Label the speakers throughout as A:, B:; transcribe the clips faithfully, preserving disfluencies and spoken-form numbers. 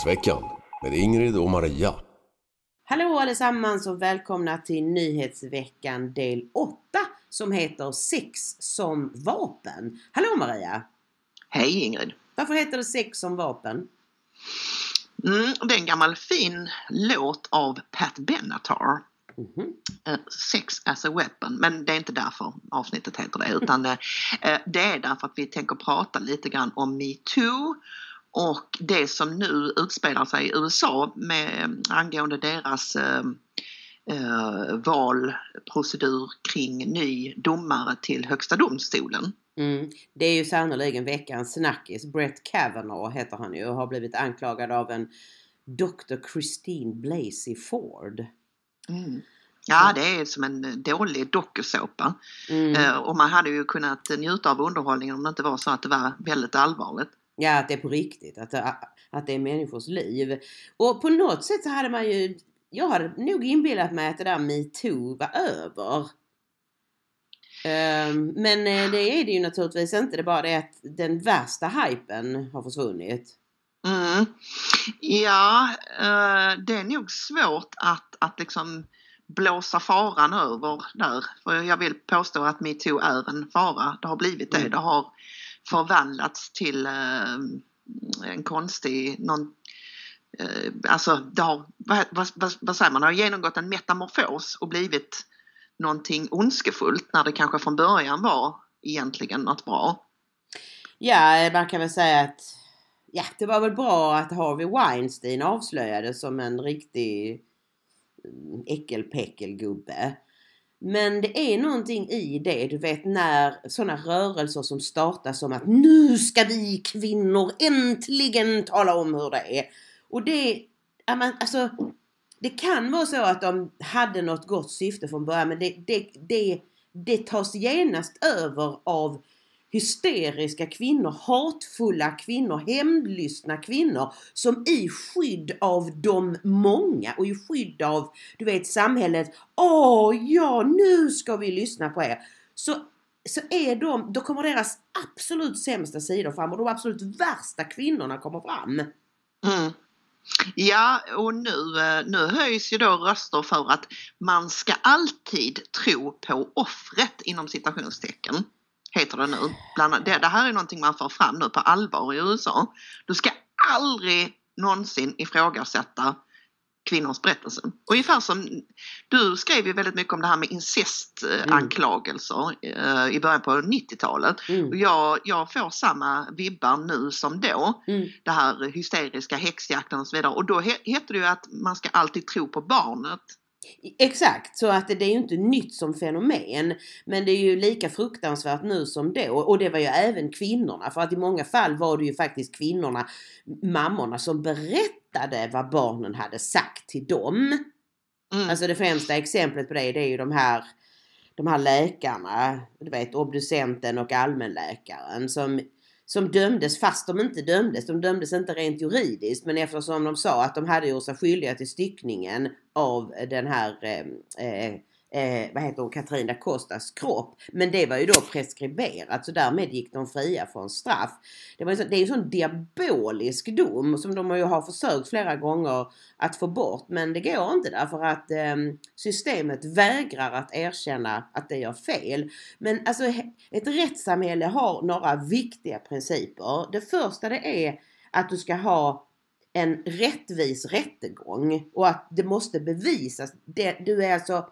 A: Nyhetsveckan med Ingrid och Maria.
B: Hallå allesammans och välkomna till Nyhetsveckan del åtta som heter Sex som vapen. Hallå Maria!
C: Hej Ingrid!
B: Varför heter det Sex som vapen?
C: Mm, det är en gammal fin låt av Pat Benatar.
B: Mm-hmm.
C: Uh, Sex as a weapon, men det är inte därför avsnittet heter det, utan uh, det är därför att vi tänker prata lite grann om MeToo och det som nu utspelar sig i U S A med, angående deras uh, uh, valprocedur kring ny domare till högsta domstolen.
B: Mm. Det är ju sannoliken veckans snackis. Brett Kavanaugh heter han ju och har blivit anklagad av en doktor Christine Blasey Ford.
C: Mm. Ja, det är som en dålig dokusåpa.
B: Mm.
C: Uh, och man hade ju kunnat njuta av underhållningen om det inte var så att det var väldigt allvarligt.
B: Ja, att det är på riktigt. Att det, att det är människors liv. Och på något sätt så hade man ju... Jag hade nog inbillat mig att det där MeToo var över. Um, men det är det ju naturligtvis inte. Det är bara det att den värsta hypen har försvunnit.
C: Mm. Ja, uh, det är nog svårt att, att liksom blåsa faran över där. För jag vill påstå att MeToo är en fara. Det har blivit det. Mm. Det har förvandlats till uh, en konstig... Någon, uh, alltså, det har, vad, vad, vad, vad säger man? Det har genomgått en metamorfos och blivit någonting ondskefullt när det kanske från början var egentligen något bra.
B: Ja, man kan väl säga att ja, det var väl bra att Harvey Weinstein avslöjades som en riktig äckelpäckelgubbe. Men det är någonting i det, du vet, när sådana rörelser som startar som att nu ska vi kvinnor äntligen tala om hur det är. Och det, alltså, det kan vara så att de hade något gott syfte från början, men det, det, det, det tas genast över av hysteriska kvinnor, hatfulla kvinnor, hämndlystna kvinnor som i skydd av de många och i skydd av, du vet, samhället. Åh ja, nu ska vi lyssna på er. Så, så är de, då kommer deras absolut sämsta sidor fram och de absolut värsta kvinnorna kommer fram.
C: Mm. Ja, och nu, nu höjs ju då röster för att man ska alltid tro på offret inom citationstecken. Heter det nu. Bland, det, det här är någonting man får fram nu på allvar i U S A. Du ska aldrig någonsin ifrågasätta kvinnors berättelse. Ungefär som du skrev ju väldigt mycket om det här med incestanklagelser mm. i början på nittiotalet. Mm. Och jag, jag får samma vibbar nu som då. Mm. Det här hysteriska häxjakten och så vidare. Och då heter det ju att man ska alltid tro på barnet.
B: Exakt, så att det, det är ju inte nytt som fenomen, men det är ju lika fruktansvärt nu som då, och det var ju även kvinnorna, för att i många fall var det ju faktiskt kvinnorna, mammorna, som berättade vad barnen hade sagt till dem. Mm. Alltså det främsta exemplet på det, det är ju de här de här läkarna, du vet, obducenten och allmänläkaren som som dömdes fast de inte dömdes. De dömdes inte rent juridiskt, men eftersom de sa att de hade gjort sig skyldiga till styckningen av den här eh, eh, vad heter hon, Katrin da Costas kropp. Men det var ju då preskriberat, så därmed gick de fria från straff. Det, var en så, det är ju en sån diabolisk dom som de ju har försökt flera gånger att få bort. Men det går inte därför att eh, systemet vägrar att erkänna att det gör fel. Men alltså ett rättssamhälle har några viktiga principer. Det första det är att du ska ha en rättvis rättegång och att det måste bevisas. Det, du är alltså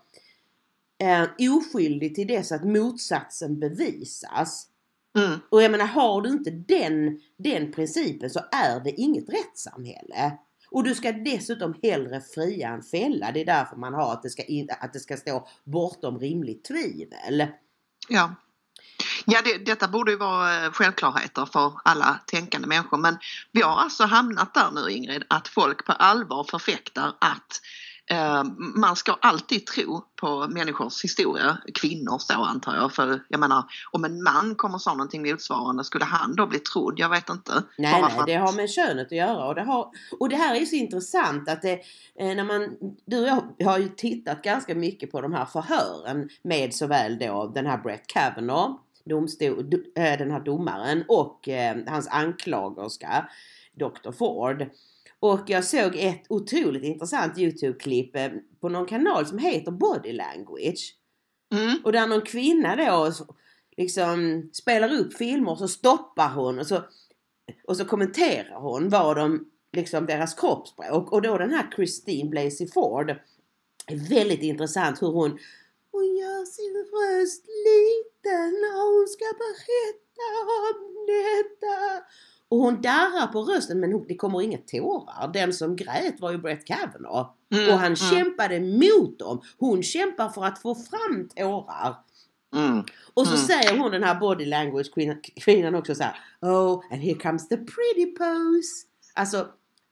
B: eh, oskyldig till dess att motsatsen bevisas. Mm. Och jag menar, har du inte den, den principen så är det inget rättssamhälle. Och du ska dessutom hellre fria än fälla. Det är därför man har att det ska, in, att det ska stå bortom rimligt tvivel.
C: Ja. Ja, det, detta borde ju vara självklarheter för alla tänkande människor, men vi har alltså hamnat där nu, Ingrid, att folk på allvar förfäktar att eh, man ska alltid tro på människors historia, kvinnor så antar jag, för jag menar, om en man kommer sa någonting motsvarande, skulle han då bli trodd? Jag vet inte.
B: Nej, nej, det har med könet att göra, och det, har, och det här är så intressant att det, eh, när man, du och jag har ju tittat ganska mycket på de här förhören med såväl då den här Brett Kavanaugh, Domstol, den här domaren och eh, hans anklagerska doktor Ford. Och jag såg ett otroligt intressant YouTube-klipp på någon kanal som heter Body Language.
C: Mm.
B: Och där någon kvinna då liksom spelar upp filmer, så stoppar hon och så, och så kommenterar hon vad de, liksom deras kroppsspråk. Och då den här Christine Blasey Ford är väldigt intressant hur hon, hon gör sin röst liten när hon ska berätta om detta. Och hon darrar på rösten, men det kommer inga tårar. Den som grät var ju Brett Kavanaugh. Mm, och han mm. kämpade mot dem. Hon kämpar för att få fram tårar.
C: Mm.
B: Och så
C: mm.
B: säger hon, den här body language kvinnan, kvinnan också så här: oh, and here comes the pretty pose. Alltså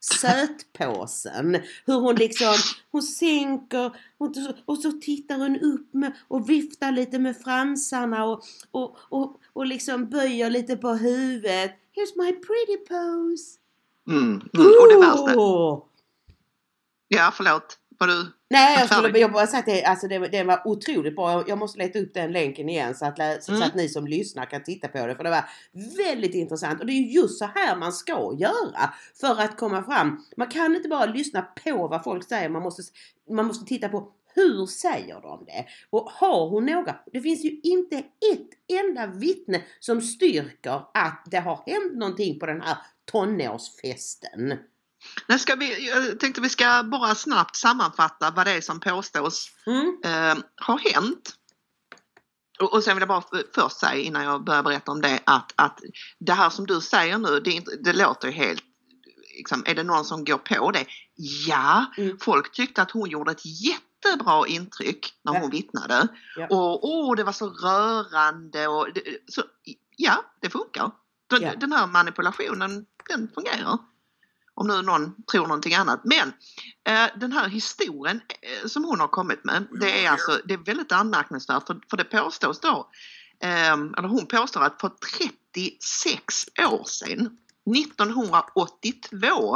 B: sötpåsen. Hur hon liksom, hon sänker och, och så tittar hon upp med, och viftar lite med fransarna och, och, och, och liksom böjer lite på huvudet. Here's my pretty pose.
C: Mm. Mm. Och det värsta.
B: Oh.
C: Ja, förlåt. Var du...
B: Nej, jag skulle jag bara sagt det, alltså det, det var otroligt bra. Jag måste leta upp den länken igen så att, så, mm. så att ni som lyssnar kan titta på det. För det var väldigt intressant. Och det är just så här man ska göra för att komma fram. Man kan inte bara lyssna på vad folk säger. Man måste, man måste titta på hur säger de det. Och har hon några... Det finns ju inte ett enda vittne som styrker att det har hänt någonting på den här tonårsfesten.
C: Nu ska vi, jag tänkte vi ska bara snabbt sammanfatta vad det är som påstås
B: mm.
C: eh, har hänt. Och, och sen vill jag bara först säga innan jag börjar berätta om det att, att det här som du säger nu, det, det låter ju helt, liksom, är det någon som går på det? Ja, mm. folk tyckte att hon gjorde ett jättebra intryck när ja. hon vittnade. Ja. Och åh, det var så rörande. Och det, så, ja, det funkar. Den, ja. den här manipulationen, den fungerar. Om nu någon tror någonting annat. Men eh, den här historien eh, som hon har kommit med, det är alltså, det är väldigt anmärkningsvärt. För, för det påstås då, eh, eller hon påstår att för trettiosex år sedan, nittonhundraåttiotvå,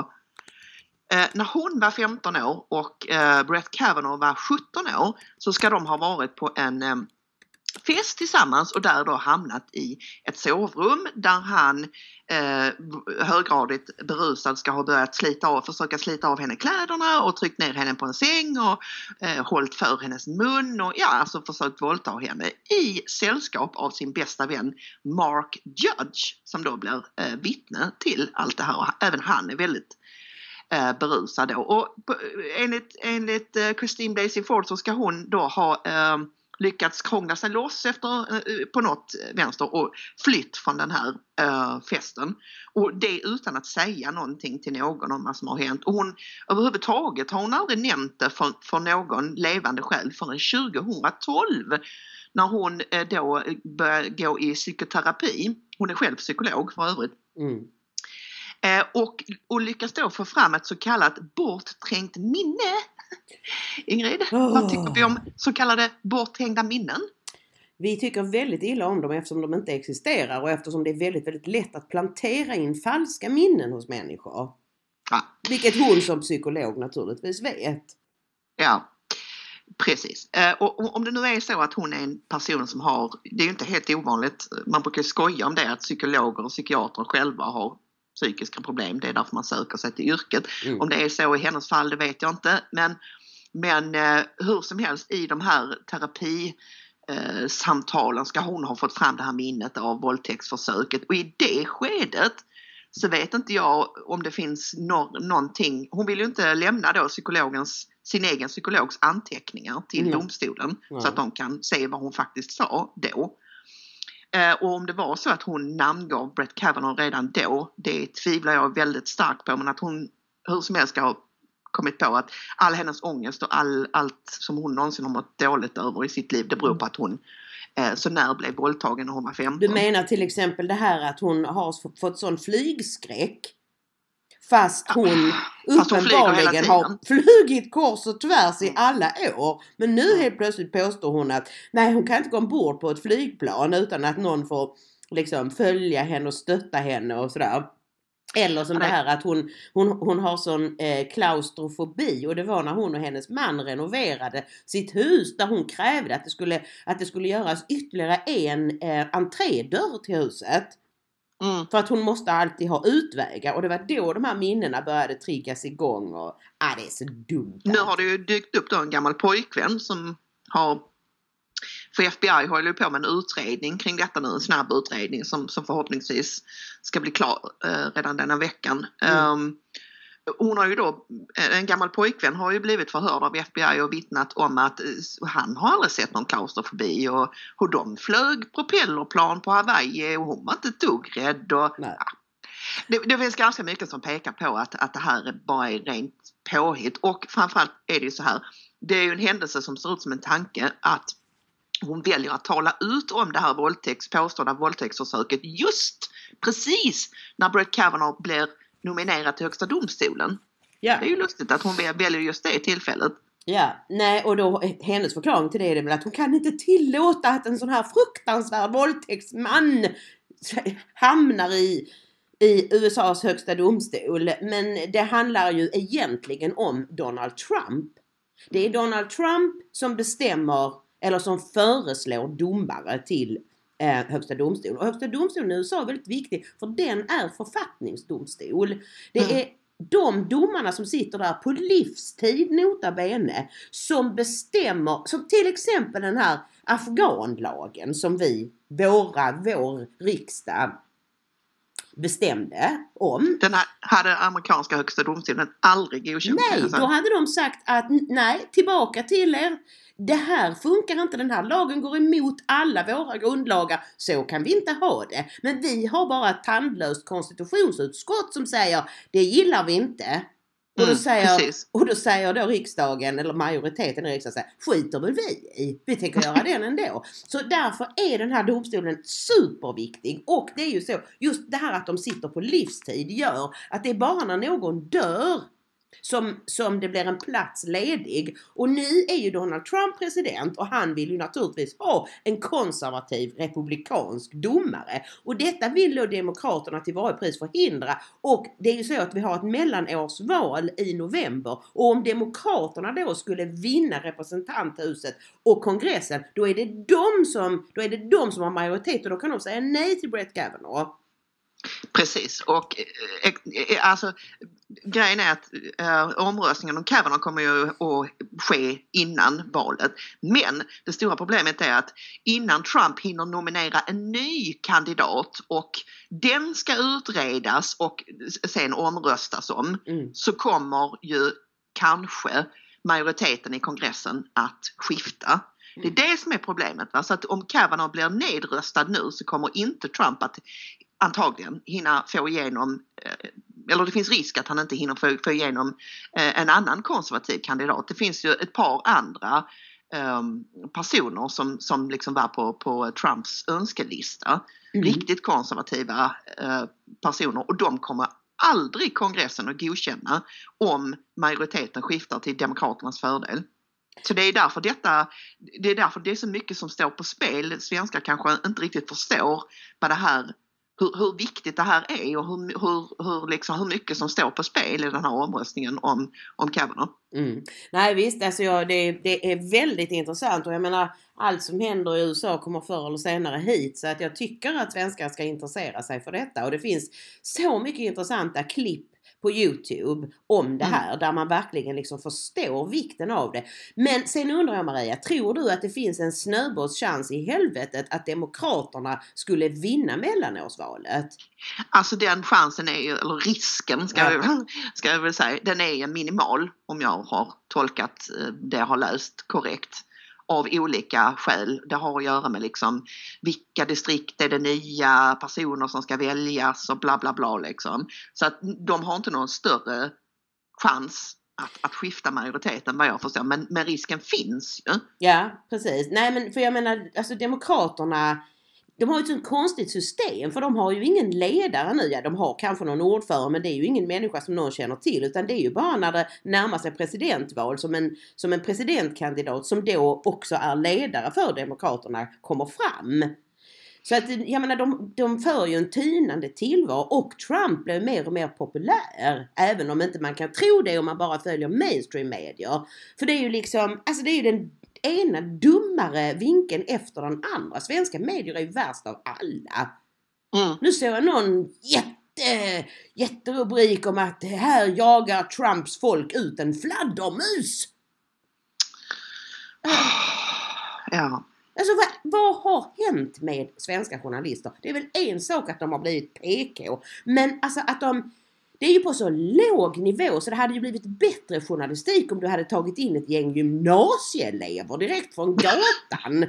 C: eh, när hon var femton år och eh, Brett Kavanaugh var sjutton år, så ska de ha varit på en... Eh, fest tillsammans och där då hamnat i ett sovrum där han eh, höggradigt berusad ska ha börjat slita av, försöka slita av henne kläderna och tryckt ner henne på en säng och eh, hållit för hennes mun och ja, alltså försökt våldta henne i sällskap av sin bästa vän Mark Judge som då blir eh, vittne till allt det här och även han är väldigt eh, berusad då. Och på, enligt, enligt eh, Christine Blasey Ford så ska hon då ha eh, lyckats krångla sig loss efter, på något vänster och flytt från den här uh, festen. Och det utan att säga någonting till någon om vad som har hänt. Och hon, överhuvudtaget har hon aldrig nämnt det för, för någon levande själv förrän tjugohundratolv. När hon uh, då började gå i psykoterapi. Hon är själv psykolog för övrigt. Mm. Uh, och, och lyckas då få fram ett så kallat bortträngt minne. Ingrid, oh. vad tycker vi om så kallade borthängda minnen?
B: Vi tycker väldigt illa om dem eftersom de inte existerar och eftersom det är väldigt, väldigt lätt att plantera in falska minnen hos människor. Ja. Vilket hon som psykolog naturligtvis vet.
C: Ja, precis. Och, och om det nu är så att hon är en person som har, det är ju inte helt ovanligt, man brukar skoja om det att psykologer och psykiatrer själva har psykiska problem, det är därför man söker sig till yrket. Mm. Om det är så i hennes fall, det vet jag inte. Men, men eh, hur som helst i de här terapisamtalen eh, ska hon ha fått fram det här minnet av våldtäktsförsöket. Och i det skedet så vet inte jag om det finns no- någonting. Hon vill ju inte lämna då psykologens, sin egen psykologs anteckningar till mm. domstolen mm. så att de kan se vad hon faktiskt sa då. Och om det var så att hon namngav Brett Kavanaugh redan då, det tvivlar jag väldigt starkt på, men att hon hur som helst ska ha kommit på att all hennes ångest och all, allt som hon någonsin har mått dåligt över i sitt liv, det beror på att hon eh, så när blev våldtagen när hon var femton.
B: Du menar till exempel det här att hon har fått sån flygskräck fast hon ja, uppenbarligen har flugit kors och tvärs i alla år. Men nu helt plötsligt påstår hon att nej, hon kan inte gå ombord på ett flygplan utan att någon får liksom följa henne och stötta henne och sådär. Eller som det här att hon, hon, hon har sån eh, klaustrofobi och det var när hon och hennes man renoverade sitt hus där hon krävde att det skulle, att det skulle göras ytterligare en eh, entrédörr till huset.
C: Mm.
B: För att hon måste alltid ha utvägar. Och det var då de här minnena började triggas igång. Och, ah, det är så dumt.
C: Nu har det ju dykt upp då en gammal pojkvän som har... För F B I håller ju på med en utredning kring detta nu. En snabb utredning som, som förhoppningsvis ska bli klar eh, redan denna veckan.
B: Mm.
C: Um, hon har ju då, en gammal pojkvän har ju blivit förhörd av F B I och vittnat om att han har aldrig sett någon klaustrofobi och hur de flög propellerplan på Hawaii och hon var inte tog rädd. Och, ja. det, det finns ganska mycket som pekar på att, att det här bara är rent påhitt och framförallt är det ju så här, det är ju en händelse som ser ut som en tanke att hon väljer att tala ut om det här våldtäkts, påstådda våldtäktsförsöket just precis när Brett Kavanaugh blir nominerad till högsta domstolen.
B: Ja.
C: Det är ju lustigt att hon väljer just det tillfället.
B: Ja, nej, och då hennes förklaring till det är väl att hon kan inte tillåta att en sån här fruktansvärd våldtäktsman hamnar i, i U S A:s högsta domstol. Men det handlar ju egentligen om Donald Trump. Det är Donald Trump som bestämmer eller som föreslår domare till eh, högsta domstolen. Och högsta domstolen i U S A är väldigt viktig för den är författningsdomstol. Det
C: Mm.
B: är de domarna som sitter där på livstid nota bene som bestämmer, som till exempel den här afghanlagen som vi, våra, vår riksdag bestämde om.
C: Den här hade amerikanska högsta domstolen aldrig godkänt.
B: Nej, då hade de sagt att nej, tillbaka till er. Det här funkar inte, den här lagen går emot alla våra grundlagar. Så kan vi inte ha det. Men vi har bara ett tandlöst konstitutionsutskott som säger det gillar vi inte. Och då,
C: Mm,
B: säger,
C: precis.
B: och då säger då riksdagen, eller majoriteten i riksdagen, säger, skiter väl vi i. Vi tänker göra den ändå. Så därför är den här domstolen superviktig. Och det är ju så, just det här att de sitter på livstid gör att det är bara när någon dör Som, som det blir en plats ledig. Och nu är ju Donald Trump president och han vill ju naturligtvis ha en konservativ republikansk domare. Och detta vill då demokraterna till varje pris förhindra. Och det är ju så att vi har ett mellanårsval i november. Och om demokraterna då skulle vinna representanthuset och kongressen, då är det de som, då är det de som har majoritet och då kan de säga nej till Brett Kavanaugh.
C: Precis, och eh, alltså grejen är att eh, omröstningen om Kavanaugh kommer ju att ske innan valet. Men det stora problemet är att innan Trump hinner nominera en ny kandidat och den ska utredas och sen omröstas om, mm. så kommer ju kanske majoriteten i kongressen att skifta. Det är det som är problemet. Va? Så att om Kavanaugh blir nedröstad nu så kommer inte Trump att antagligen hinna få igenom, eller det finns risk att han inte hinner få, få igenom en annan konservativ kandidat. Det finns ju ett par andra um, personer som, som liksom var på, på Trumps önskelista. Mm. Riktigt konservativa uh, personer och de kommer aldrig kongressen att godkänna om majoriteten skiftar till demokraternas fördel. Så det är därför detta, det är därför det är så mycket som står på spel. Svenskar kanske inte riktigt förstår vad det här, hur, hur viktigt det här är och hur, hur, hur, liksom, hur mycket som står på spel i den här omröstningen om, om Kavanaugh.
B: Mm. Nej visst, alltså ja, det, det är väldigt intressant och jag menar allt som händer i U S A kommer förr eller senare hit så att jag tycker att svenskar ska intressera sig för detta och det finns så mycket intressanta klipp på YouTube om det här mm. där man verkligen liksom förstår vikten av det. Men sen undrar jag Maria, tror du att det finns en snöbollschans i helvetet att demokraterna skulle vinna mellanårsvalet?
C: Alltså den chansen är ju, eller risken ska, ja. jag, ska jag väl säga, den är minimal om jag har tolkat det jag har läst korrekt. Av olika skäl. Det har att göra med liksom vilka distrikt är det nya personer som ska väljas och bla bla bla liksom. Så att de har inte någon större chans att, att skifta majoriteten vad jag förstår. Men, men risken finns ju.
B: Ja, precis. Nej men för jag menar, alltså demokraterna de har ju ett sånt konstigt system för de har ju ingen ledare nu. Ja, de har kanske någon ordförande men det är ju ingen människa som någon känner till utan det är ju bara när det närmar sig presidentval som en, som en presidentkandidat som då också är ledare för demokraterna kommer fram. Så att jag menar de, de för ju en tynande tillvaro och Trump blir mer och mer populär även om inte man kan tro det om man bara följer mainstream medier. För det är ju liksom, alltså det är ju den ena dummare vinkeln efter den andra. Svenska medier är ju värst av alla.
C: Mm.
B: Nu såg jag någon jätte, jätterubrik om att här jagar Trumps folk ut en fladdermus.
C: Ja.
B: Alltså vad, vad har hänt med svenska journalister? Det är väl en sak att de har blivit P K. Men alltså att de... Det är ju på så låg nivå så det hade ju blivit bättre journalistik om du hade tagit in ett gäng gymnasieelever direkt från gatan.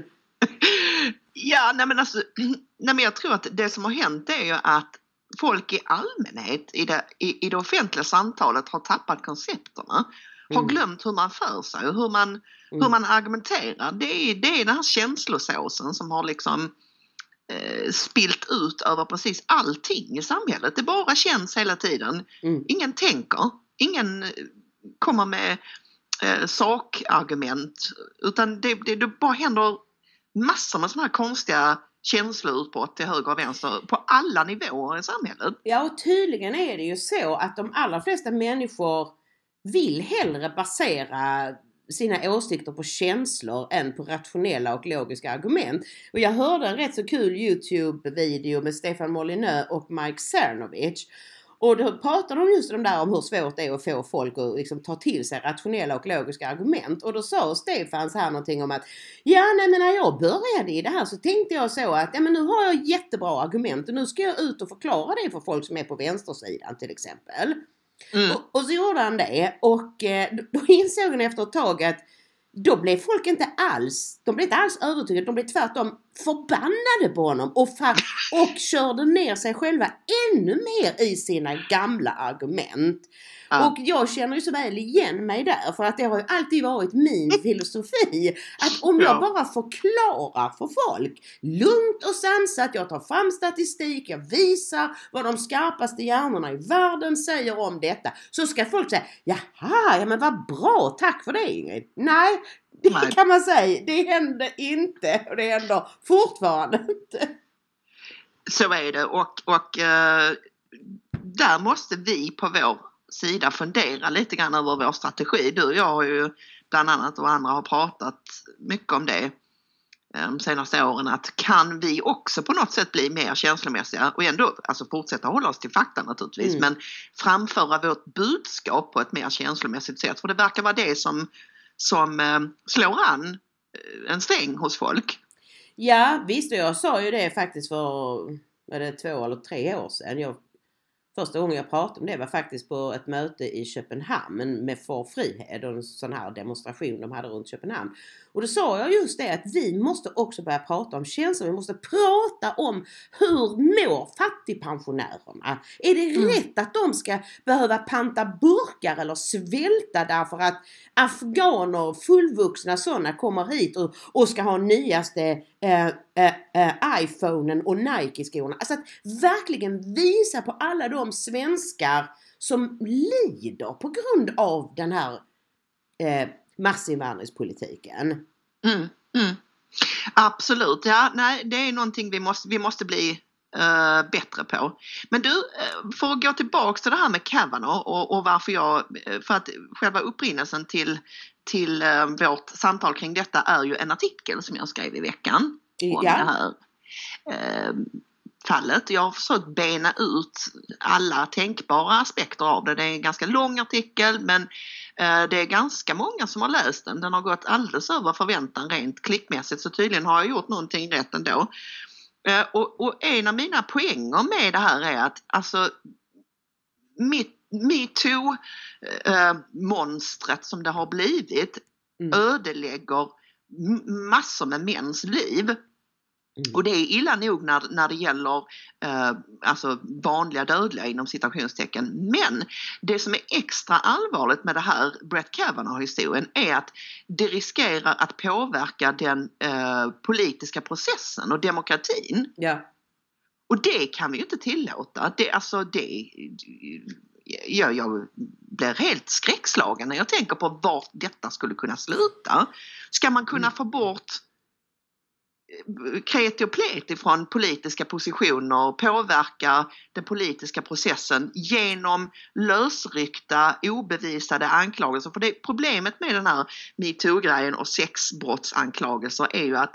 C: Ja, nej men alltså, nej men jag tror att det som har hänt är ju att folk i allmänhet i det, i, i det offentliga samtalet har tappat koncepterna. Har
B: Mm.
C: glömt hur man för sig och hur man,
B: Mm.
C: hur man argumenterar. Det är, det är den här känslosåsen som har liksom eh, spilt ut över precis allting i samhället. Det bara känns hela tiden.
B: Mm.
C: Ingen tänker, ingen kommer med eh, sakargument utan det, det, det bara händer massor med sådana här konstiga känsloutbrott till höger och vänster på alla nivåer i samhället.
B: Ja, och tydligen är det ju så att de allra flesta människor vill hellre basera sina åsikter på känslor än på rationella och logiska argument. Och jag hörde en rätt så kul YouTube-video med Stefan Molyneux och Mike Cernovich. Och då pratar de just om, där, om hur svårt det är att få folk att liksom ta till sig rationella och logiska argument. Och då sa Stefan så här någonting om att ja, nej, men när jag började i det här så tänkte jag så att ja, men nu har jag jättebra argument och nu ska jag ut och förklara det för folk som är på vänstersidan till exempel.
C: Mm.
B: Och, och så gjorde han det och eh, då insåg han efter ett tag att då blev folk inte alls, de blev inte alls övertygade, de blev tvärtom förbannade på honom och, fa- och körde ner sig själva ännu mer i sina gamla argument.
C: Ja.
B: Och jag känner ju så väl igen mig där för att det har ju alltid varit min filosofi att om jag
C: Ja.
B: bara förklarar för folk lugnt och sansat, jag tar fram statistik, jag visar vad de skarpaste hjärnorna i världen säger om detta, så ska folk säga jaha, ja men vad bra, tack för det Ingrid. Nej, det
C: Nej.
B: kan man säga, det händer inte och det händer fortfarande inte.
C: Så är det och, och eh, där måste vi på vår sida fundera lite grann över vår strategi. Du och jag har ju bland annat och andra har pratat mycket om det eh, de senaste åren, att kan vi också på något sätt bli mer känslomässiga och ändå alltså fortsätta hålla oss till fakta naturligtvis,
B: Mm.
C: men framföra vårt budskap på ett mer känslomässigt sätt, för det verkar vara det som, som eh, slår an eh, en sträng hos folk.
B: Ja, visst, och jag sa ju det faktiskt för var det två eller tre år sedan. Jag, första gången jag pratade om det var faktiskt på ett möte i Köpenhamn med For Frihed och en sån här demonstration de hade runt Köpenhamn. Och då sa jag just det att vi måste också börja prata om känslor. Vi måste prata om hur mår fattigpensionärerna. Är det
C: Mm.
B: rätt att de ska behöva panta burkar eller svälta därför att afghaner, fullvuxna sådana kommer hit och, och ska ha nyaste eh, eh, eh, iPhonen och Nike-skorna. Alltså att verkligen visa på alla de svenskar som lider på grund av den här eh, massinvandringspolitiken.
C: Mm, mm. Absolut, ja, nej, det är någonting vi måste, vi måste bli uh, bättre på. Men du, uh, för att gå tillbaka till det här med Kavanaugh och, och varför jag, för att själva upprinnelsen till, till uh, vårt samtal kring detta är ju en artikel som jag skrev i veckan om
B: Ja.
C: det här uh, fallet. Jag har försökt bena ut alla tänkbara aspekter av det. Det är en ganska lång artikel, men det är ganska många som har läst den. Den har gått alldeles över förväntan rent klickmässigt, så tydligen har jag gjort någonting rätt ändå. Och, och en av mina poänger med det här är att alltså MeToo-monstret som det har blivit
B: Mm.
C: ödelägger massor med mäns liv.
B: Mm.
C: Och det är illa nog när, när det gäller eh, alltså vanliga dödliga inom citationstecken. Men det som är extra allvarligt med det här Brett Kavanaugh-historien är att det riskerar att påverka den eh, politiska processen och demokratin.
B: Ja.
C: Och det kan vi ju inte tillåta. Det, alltså det, jag, jag blir helt skräckslagen när jag tänker på vart detta skulle kunna sluta. Ska man kunna få bort kreti och pleti från politiska positioner och påverka den politiska processen genom lösryckta, obevisade anklagelser? För det problemet med den här MeToo-grejen och sexbrottsanklagelser är ju att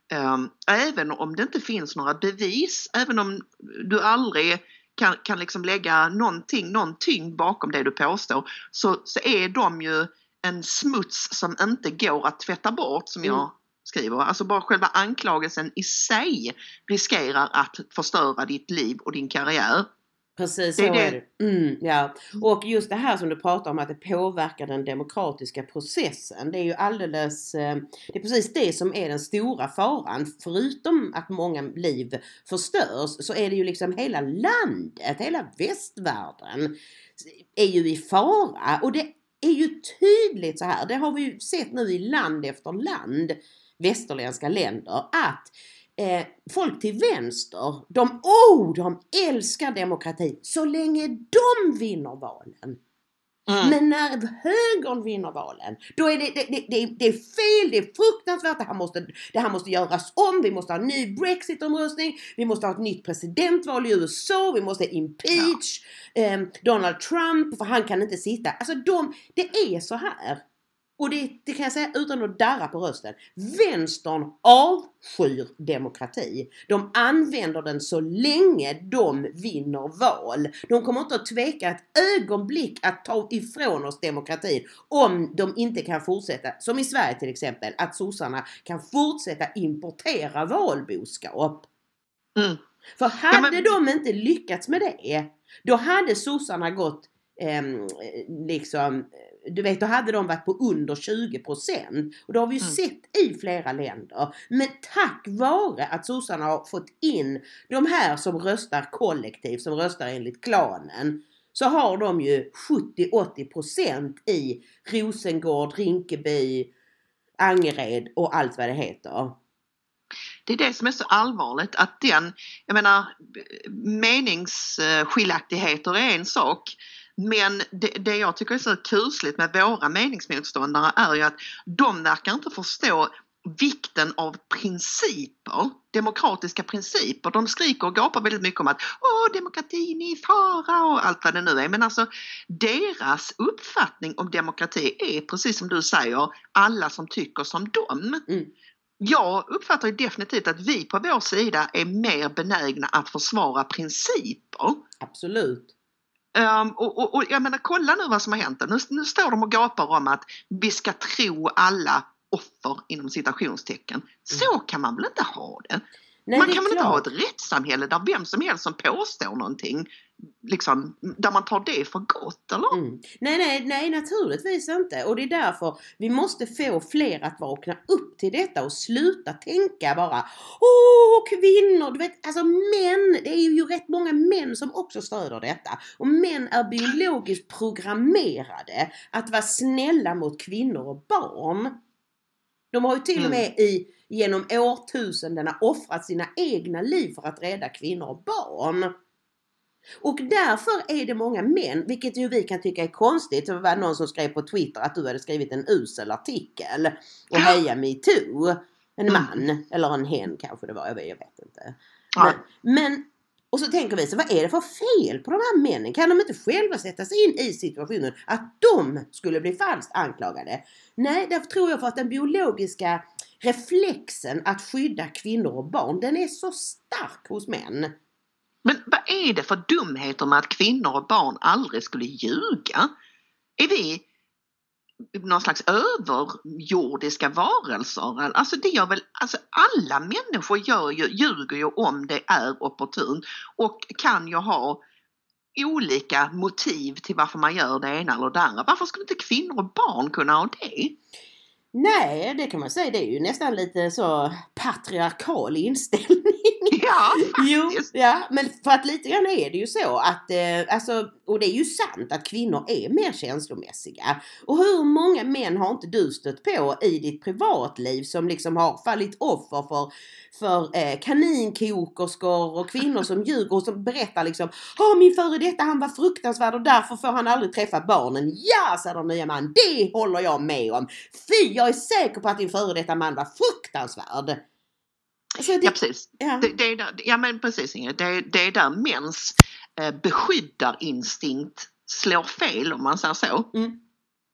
C: Um, även om det inte finns några bevis, även om du aldrig kan, kan liksom lägga någonting, någon tyngd bakom det du påstår, så, så är de ju en smuts som inte går att tvätta bort, som jag skriver. Alltså bara själva anklagelsen i sig riskerar att förstöra ditt liv och din karriär.
B: Precis, så
C: det är det.
B: är det. Mm, ja. Och just det här som du pratar om, att det påverkar den demokratiska processen. Det är ju alldeles, det är precis det som är den stora faran. Förutom att många liv förstörs, så är det ju liksom hela landet, hela västvärlden är ju i fara. Och det är ju tydligt så här, det har vi ju sett nu i land efter land, västerländska länder, att Eh, folk till vänster, de, oh, de älskar demokrati så länge de vinner valen. Mm. Men när högern vinner valen, då är det, det, det, det, det är fel, det är fruktansvärt, det här, måste, det här måste göras om, vi måste ha en ny Brexit-omröstning, vi måste ha ett nytt presidentval i U S A, vi måste impeach ja. eh, Donald Trump, för han kan inte sitta. Alltså de, det är så här. Och det, det kan jag säga utan att darra på rösten. Vänstern avskyr demokrati. De använder den så länge de vinner val. De kommer inte att tveka ett ögonblick att ta ifrån oss demokratin om de inte kan fortsätta, som i Sverige till exempel, att sossarna kan fortsätta importera valboskap. Mm. För hade ja, men... de inte lyckats med det, då hade sossarna gått eh, liksom... Du vet, då hade de varit på under tjugo procent. Och det har vi ju mm. sett i flera länder. Men tack vare att sossarna har fått in de här som röstar kollektivt, som röstar enligt klanen, så har de ju sjuttio till åttio procent i Rosengård, Rinkeby, Angered och allt vad det heter.
C: Det är det som är så allvarligt, att den, jag menar, meningsskiljaktigheter är en sak. Men det, det jag tycker är så kusligt med våra meningsmotståndare är ju att de verkar inte förstå vikten av principer, demokratiska principer. De skriker och gapar väldigt mycket om att åh, demokratin är i fara och allt vad det nu är. Men alltså deras uppfattning om demokrati är, precis som du säger, alla som tycker som dem. Mm. Jag uppfattar ju definitivt att vi på vår sida är mer benägna att försvara principer.
B: Absolut.
C: Um, och, och, och jag menar, kolla nu vad som har hänt. Nu, nu står de och gapar om att vi ska tro alla offer inom citationstecken. Så mm. kan man väl inte ha det? Nej, man det kan väl inte ha ett rättssamhälle där vem som helst som påstår någonting, liksom, där man tar det för gott, eller?
B: Mm. Nej, nej, nej, naturligtvis inte. Och det är därför vi måste få fler att vakna upp till detta och sluta tänka bara, åh, kvinnor, du vet, alltså män, det är ju rätt många män som också stöder detta. Och män är biologiskt programmerade att vara snälla mot kvinnor och barn. De har ju till och med i, genom årtusendena offrat sina egna liv för att rädda kvinnor och barn. Och därför är det många män, vilket ju vi kan tycka är konstigt. Det var någon som skrev på Twitter att du hade skrivit en usel artikel och heja me too. En man, eller en hen kanske det var, jag vet, jag vet inte. Men, men, och så tänker vi så, vad är det för fel på de här männen? Kan de inte själva sätta sig in i situationen att de skulle bli falskt anklagade? Nej, därför tror jag för att den biologiska reflexen att skydda kvinnor och barn, den är så stark hos män.
C: Men vad är det för dumheter med att kvinnor och barn aldrig skulle ljuga? Är vi någon slags överjordiska varelser? Alltså det gör väl, alltså alla människor gör ju, ljuger ju om det är opportunt och kan ju ha olika motiv till varför man gör det ena eller det andra. Varför skulle inte kvinnor och barn kunna ha det?
B: Nej, det kan man säga. Det är ju nästan lite så patriarkal inställning.
C: Ja,
B: jo, ja, men för att lite grann är det ju så att, eh, alltså, och det är ju sant att kvinnor är mer känslomässiga. Och hur många män har inte du stött på i ditt privatliv som liksom har fallit offer för, för eh, kaninkokerskor och kvinnor som ljuger och som berättar liksom, åh, min före detta han var fruktansvärd och därför får han aldrig träffa barnen. Ja, säger de nya man, det håller jag med om. Fy, jag är säker på att din före detta man var fruktansvärd.
C: Alltså det, ja, precis. Ja. Det, det är där, ja, men precis, Ingrid. Det, det är där mäns eh, beskyddarinstinkt slår fel, om man säger så.
B: Mm.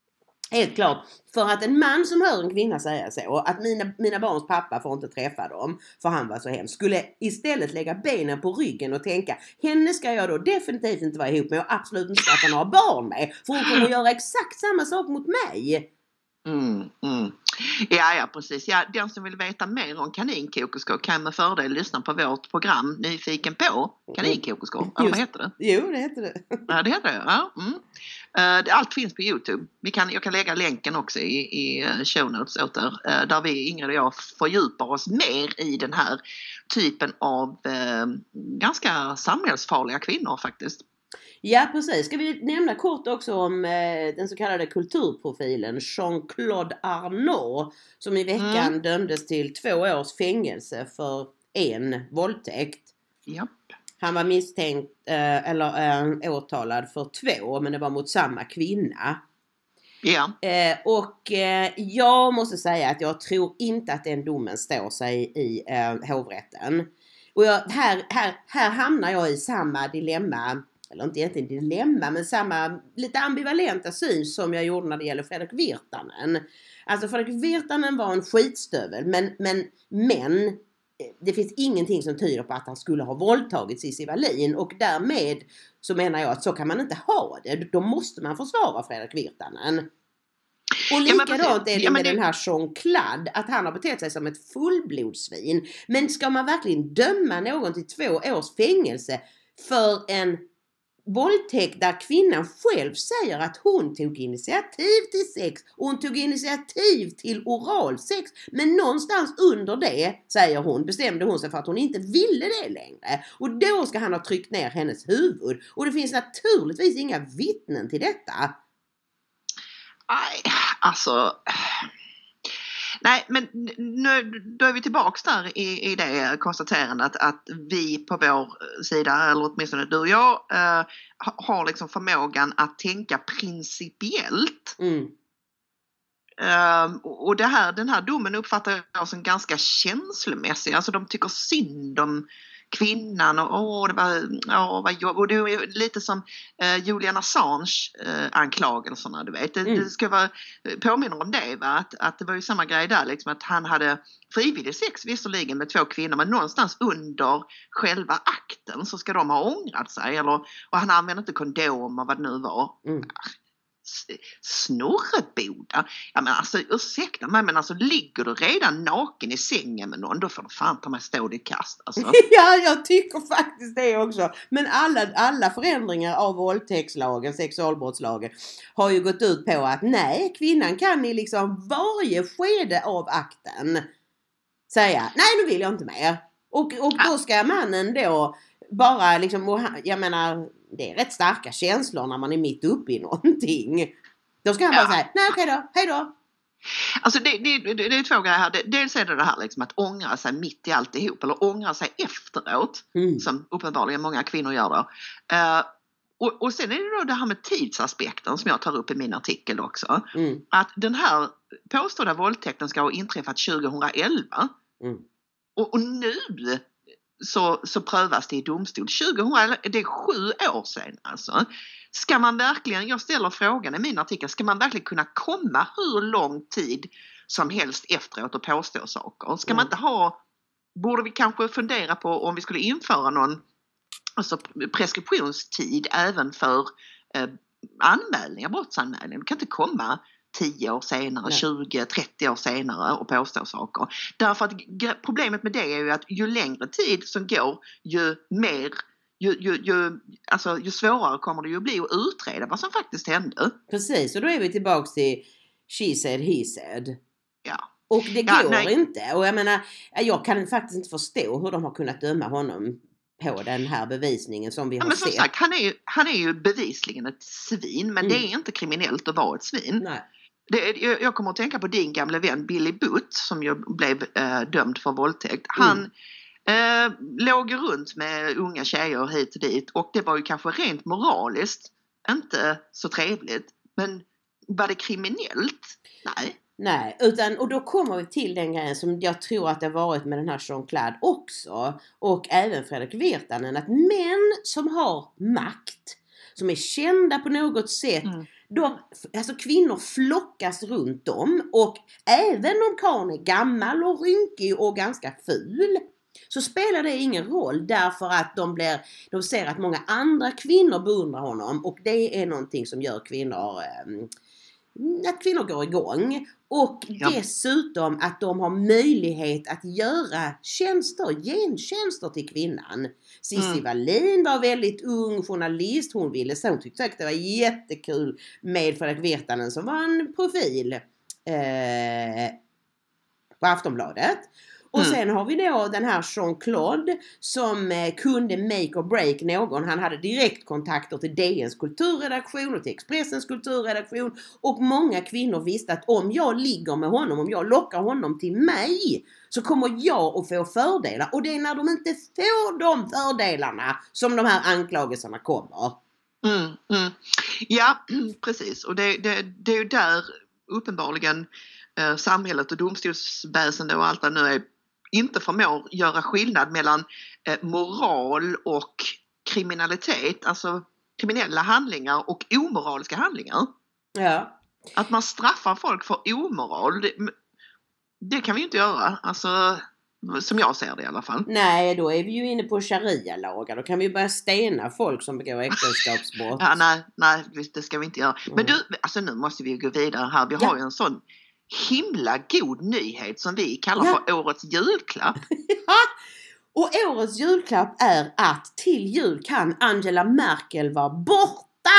B: Helt klart. För att en man som hör en kvinna säga så, att mina, mina barns pappa får inte träffa dem för han var så hemskt, skulle istället lägga benen på ryggen och tänka, henne ska jag då definitivt inte vara ihop med och absolut inte skaffa några barn med. För hon kommer att göra exakt samma sak mot mig.
C: Mm, mm. Ja, ja, precis. Ja, den som vill veta mer om kaninkokerskor kan med fördel lyssna på vårt program Nyfiken på kaninkokerskor. Eller vad heter det?
B: Jo, det heter det.
C: Ja, det heter det. Ja. Mm. Uh, allt finns på YouTube. Vi kan, jag kan lägga länken också i, i show notes åt er. Uh, där vi, Ingrid och jag, fördjupar oss mer i den här typen av uh, ganska samhällsfarliga kvinnor faktiskt.
B: Ja, precis. Ska vi nämna kort också om eh, den så kallade kulturprofilen Jean-Claude Arnault som i veckan mm. dömdes till två års fängelse för en våldtäkt.
C: Japp.
B: Han var misstänkt eh, eller eh, åtalad för två, men det var mot samma kvinna.
C: Ja.
B: Eh, och eh, jag måste säga att jag tror inte att den domen står sig i eh, hovrätten. Och jag, här, här, här hamnar jag i samma dilemma, eller inte egentligen dilemma, men samma lite ambivalenta syn som jag gjorde när det gäller Fredrik Virtanen. Alltså Fredrik Virtanen var en skitstövel, men, men, men det finns ingenting som tyder på att han skulle ha våldtagit Cissi Wallin, och därmed så menar jag att så kan man inte ha det. Då måste man försvara Fredrik Virtanen. Och likadant är det
C: ja,
B: med
C: det...
B: den här Jean-Claude, att han har betett sig som ett fullblodsvin. Men ska man verkligen döma någon till två års fängelse för en våldtäkt där kvinnan själv säger att hon tog initiativ till sex och hon tog initiativ till oralsex, men någonstans under det, säger hon, bestämde hon sig för att hon inte ville det längre, och då ska han ha tryckt ner hennes huvud, och det finns naturligtvis inga vittnen till detta.
C: Nej, alltså nej, men nu, då är vi tillbaks där i, i det konstaterandet att vi på vår sida, eller åtminstone du och jag, eh, har liksom förmågan att tänka principiellt.
B: Mm.
C: Um, och det här, den här domen uppfattar jag som ganska känslomässig. Alltså de tycker synd om kvinnan och åh, det var, åh, vad jobb. Och det är lite som eh, Julian Assange eh, anklagelserna, du vet. Det,
B: Mm.
C: det ska vara, påminner om det, va? Att, att det var ju samma grej där, liksom, att han hade frivillig sex visserligen med två kvinnor, men någonstans under själva akten så ska de ha ångrat sig, eller, och han använde inte kondom och vad det nu var.
B: Mm.
C: Snorreboda. Ja, men alltså ursäkta mig, men alltså ligger du redan naken i sängen med någon, då får du fan ta mig stå ditt kast alltså.
B: Ja, jag tycker faktiskt det också. Men alla, alla förändringar av våldtäktslagen, sexualbrottslagen, har ju gått ut på att nej, kvinnan kan i liksom varje skede av akten säga, nej nu vill jag inte mer. Och, och då ska mannen då bara liksom, jag menar, det är rätt starka känslor när man är mitt uppe i någonting. Då ska han bara ja. säga, nej okej då, hej då.
C: Alltså det, det, det, det är två grejer här. Dels är det det här liksom att ångra sig mitt i alltihop, eller ångra sig efteråt, mm. som uppenbarligen många kvinnor gör då. Uh, och, och sen är det då det här med tidsaspekten som jag tar upp i min artikel också. Mm. Att den här påstådda våldtäkten ska ha inträffat tjugohundraelva. Mm. Och, och nu så, så prövas det i domstol. tjugohundraelva, det är sju år sedan alltså. Ska man verkligen, jag ställer frågan i min artikel, ska man verkligen kunna komma hur lång tid som helst efteråt och påstå saker? Ska mm. man inte ha, borde vi kanske fundera på om vi skulle införa någon alltså preskriptionstid även för eh, anmälningar, brottsanmälningar? Du kan inte komma tio år senare, Nej. tjugo, trettio år senare och påstå saker. Därför att problemet med det är ju att ju längre tid som går, ju mer Ju, ju, ju, alltså, ju svårare kommer det ju bli att utreda vad som faktiskt hände.
B: Precis, och då är vi tillbaka till she said, he said.
C: Ja.
B: Och det
C: ja,
B: går
C: nej.
B: inte. Och jag menar, jag kan faktiskt inte förstå hur de har kunnat döma honom på den här bevisningen som vi
C: ja,
B: har
C: men som
B: sett.
C: Sagt, han, är ju, han är ju bevisligen ett svin, men mm. det är inte kriminellt att vara ett svin.
B: Nej.
C: Det, jag, jag kommer att tänka på din gamla vän Billy Butt som ju blev äh, dömd för våldtäkt. Han mm. Eh, låg runt med unga tjejer hit och dit, och det var ju kanske rent moraliskt inte så trevligt, men var det kriminellt? Nej.
B: Nej, utan, och då kommer vi till den grejen som jag tror att det har varit med den här Jean-Claude också, och även Fredrik Virtanen, att män som har makt, som är kända på något sätt, mm. de, alltså kvinnor flockas runt om och även om karln är gammal och rynkig och ganska ful så spelar det ingen roll därför att de, blir, de ser att många andra kvinnor beundrar honom och det är någonting som gör kvinnor, eh, att kvinnor går igång. Och ja. dessutom att de har möjlighet att göra tjänster, gentjänster till kvinnan. Cissi mm. Wallin var väldigt ung journalist. Hon ville så. Hon tyckte säkert det var jättekul med Fredrik Virtanen som var en profil eh, på Aftonbladet. Och mm. sen har vi då den här Jean-Claude som eh, kunde make or break någon. Han hade direktkontakter till D N:s kulturredaktion och till Expressens kulturredaktion. Och många kvinnor visste att om jag ligger med honom, om jag lockar honom till mig så kommer jag att få fördelar. Och det är när de inte får de fördelarna som de här anklagelserna kommer.
C: Mm, mm. Ja, precis. Och det, det, det är ju där uppenbarligen eh, samhället och domstolsväsende och allt det nu är inte förmår göra skillnad mellan eh, moral och kriminalitet, alltså kriminella handlingar och omoraliska handlingar.
B: Ja.
C: Att man straffar folk för omoral, det, det kan vi inte göra, alltså som jag ser det i alla fall.
B: Nej, då är vi ju inne på sharia-lagar. Då kan vi ju börja stena folk som begår äktenskapsbrott.
C: ja, nej, nej, det ska vi inte göra. Men du, alltså nu måste vi gå vidare här. Vi ja. har ju en sån himla god nyhet som vi kallar ja. för årets julklapp.
B: ja, och årets julklapp är att till jul kan Angela Merkel vara borta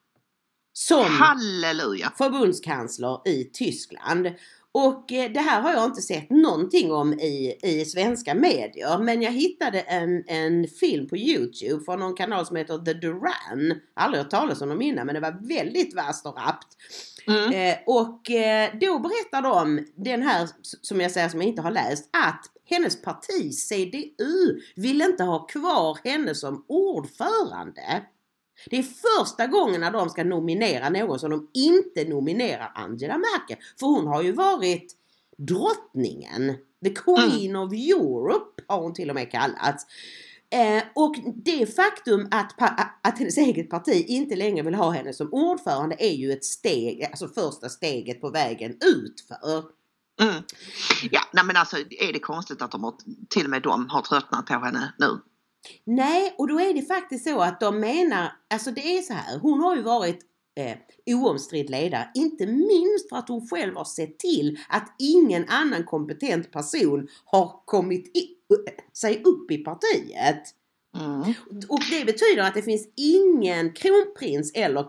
B: som
C: Halleluja.
B: förbundskansler i Tyskland. Och det här har jag inte sett någonting om i, i svenska medier. Men jag hittade en, en film på YouTube från någon kanal som heter The Duran. Aldrig hört talas om dem innan, men det var väldigt vasst och rappt. Mm. Eh, och eh, då berättar de, den här som jag säger som jag inte har läst, att hennes parti C D U vill inte ha kvar henne som ordförande. Det är första gången när de ska nominera någon som de inte nominerar Angela Merkel. För hon har ju varit drottningen. The Queen mm. of Europe har hon till och med kallats. Eh, och det faktum att, att hennes eget parti inte längre vill ha henne som ordförande är ju ett steg, alltså första steget på vägen ut för.
C: Mm. Ja, nej men alltså är det konstigt att de har, till och med de har tröttnat på henne nu?
B: Nej, och då är det faktiskt så att de menar, alltså det är så här, hon har ju varit eh, oomstridd ledare, inte minst för att hon själv har sett till att ingen annan kompetent person har kommit i, sig upp i partiet. Mm. Och det betyder att det finns ingen kronprins eller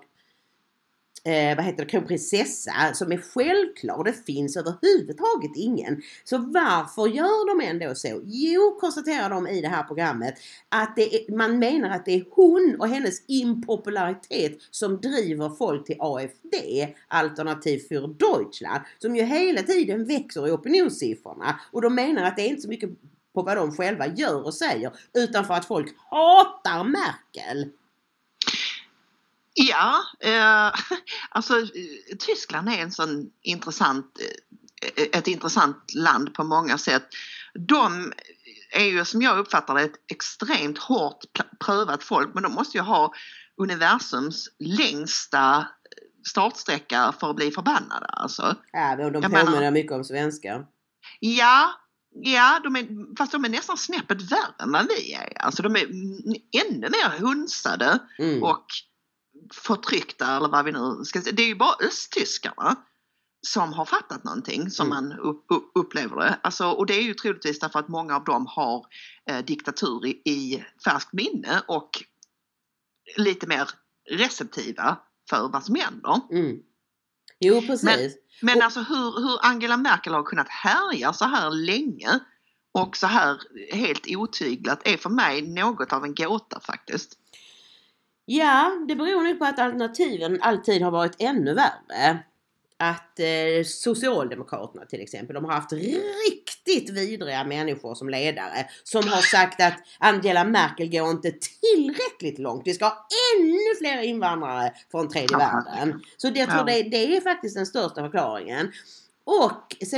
B: Eh, vad heter det, kronprinsessa som är självklar. Det finns överhuvudtaget ingen. Så varför gör de ändå så? Jo, konstaterar de i det här programmet att det är, man menar att det är hon och hennes impopularitet som driver folk till A F D, Alternativ för Deutschland, som ju hela tiden växer i opinionssiffrorna. Och de menar att det är inte så mycket på vad de själva gör och säger, utan för att folk hatar Merkel.
C: Ja, eh, alltså Tyskland är en sån intressant, ett intressant land på många sätt. De är ju som jag uppfattar det ett extremt hårt prövat folk, men de måste ju ha universums längsta startsträcka för att bli förbannade. Alltså.
B: Ja, men de påminner mycket om svenskar.
C: Ja, ja de är, fast de är nästan snäppet värre än vad vi är. Alltså de är ännu mer hunsade mm. och förtryckta eller vad vi nu ska säga. Det är ju bara östtyskarna som har fattat någonting som mm. man upp, upp, upplever det. Alltså, och det är ju troligtvis därför att många av dem har eh, diktatur i, i färskt minne och lite mer receptiva för vad som händer.
B: Mm. Jo, precis.
C: Men, men och, alltså hur, hur Angela Merkel har kunnat härja så här länge och så här helt otyglat är för mig något av en gåta faktiskt.
B: Ja, det beror nog på att alternativen alltid har varit ännu värre. Att eh, Socialdemokraterna till exempel, de har haft riktigt vidriga människor som ledare som har sagt att Angela Merkel går inte tillräckligt långt. Vi ska ha ännu fler invandrare från tredje världen. Så det, jag tror det, det är faktiskt den största förklaringen. Och sen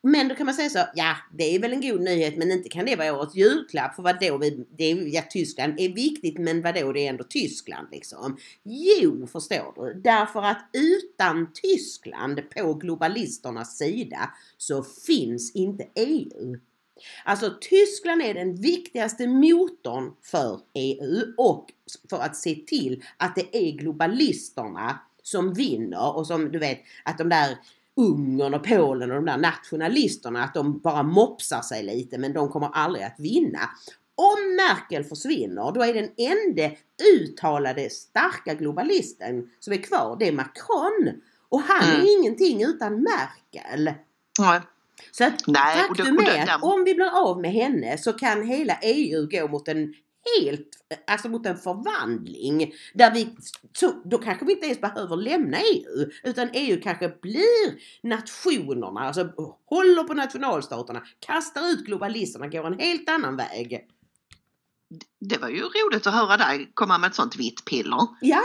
B: Men då kan man säga så, ja det är väl en god nyhet men inte kan det vara årets julklapp för vad då vi, det är, ja, Tyskland är viktigt men vad då det är ändå Tyskland liksom. Jo, förstår du, därför att utan Tyskland på globalisternas sida så finns inte E U. Alltså Tyskland är den viktigaste motorn för E U och för att se till att det är globalisterna som vinner och som du vet att de där Ungern och Polen och de där nationalisterna att de bara mopsar sig lite men de kommer aldrig att vinna. Om Merkel försvinner då är den enda uttalade starka globalisten som är kvar det är Macron och han är mm. ingenting utan Merkel.
C: Nej.
B: Så att
C: Nej,
B: faktum är att om vi blir av med henne så kan hela E U gå mot en helt, alltså mot en förvandling där vi, så, då kanske vi inte ens behöver lämna E U utan E U kanske blir nationerna, alltså håller på nationalstaterna, kastar ut globalisterna, går en helt annan väg.
C: Det var ju roligt att höra dig komma med ett sånt vitt piller.
B: Ja.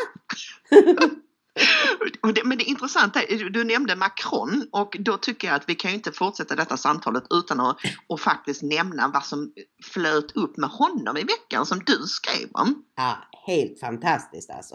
C: Men det intressanta är, du nämnde Macron och då tycker jag att vi kan ju inte fortsätta detta samtalet utan att och faktiskt nämna vad som flöt upp med honom i veckan som du skrev om.
B: Ja, helt fantastiskt alltså.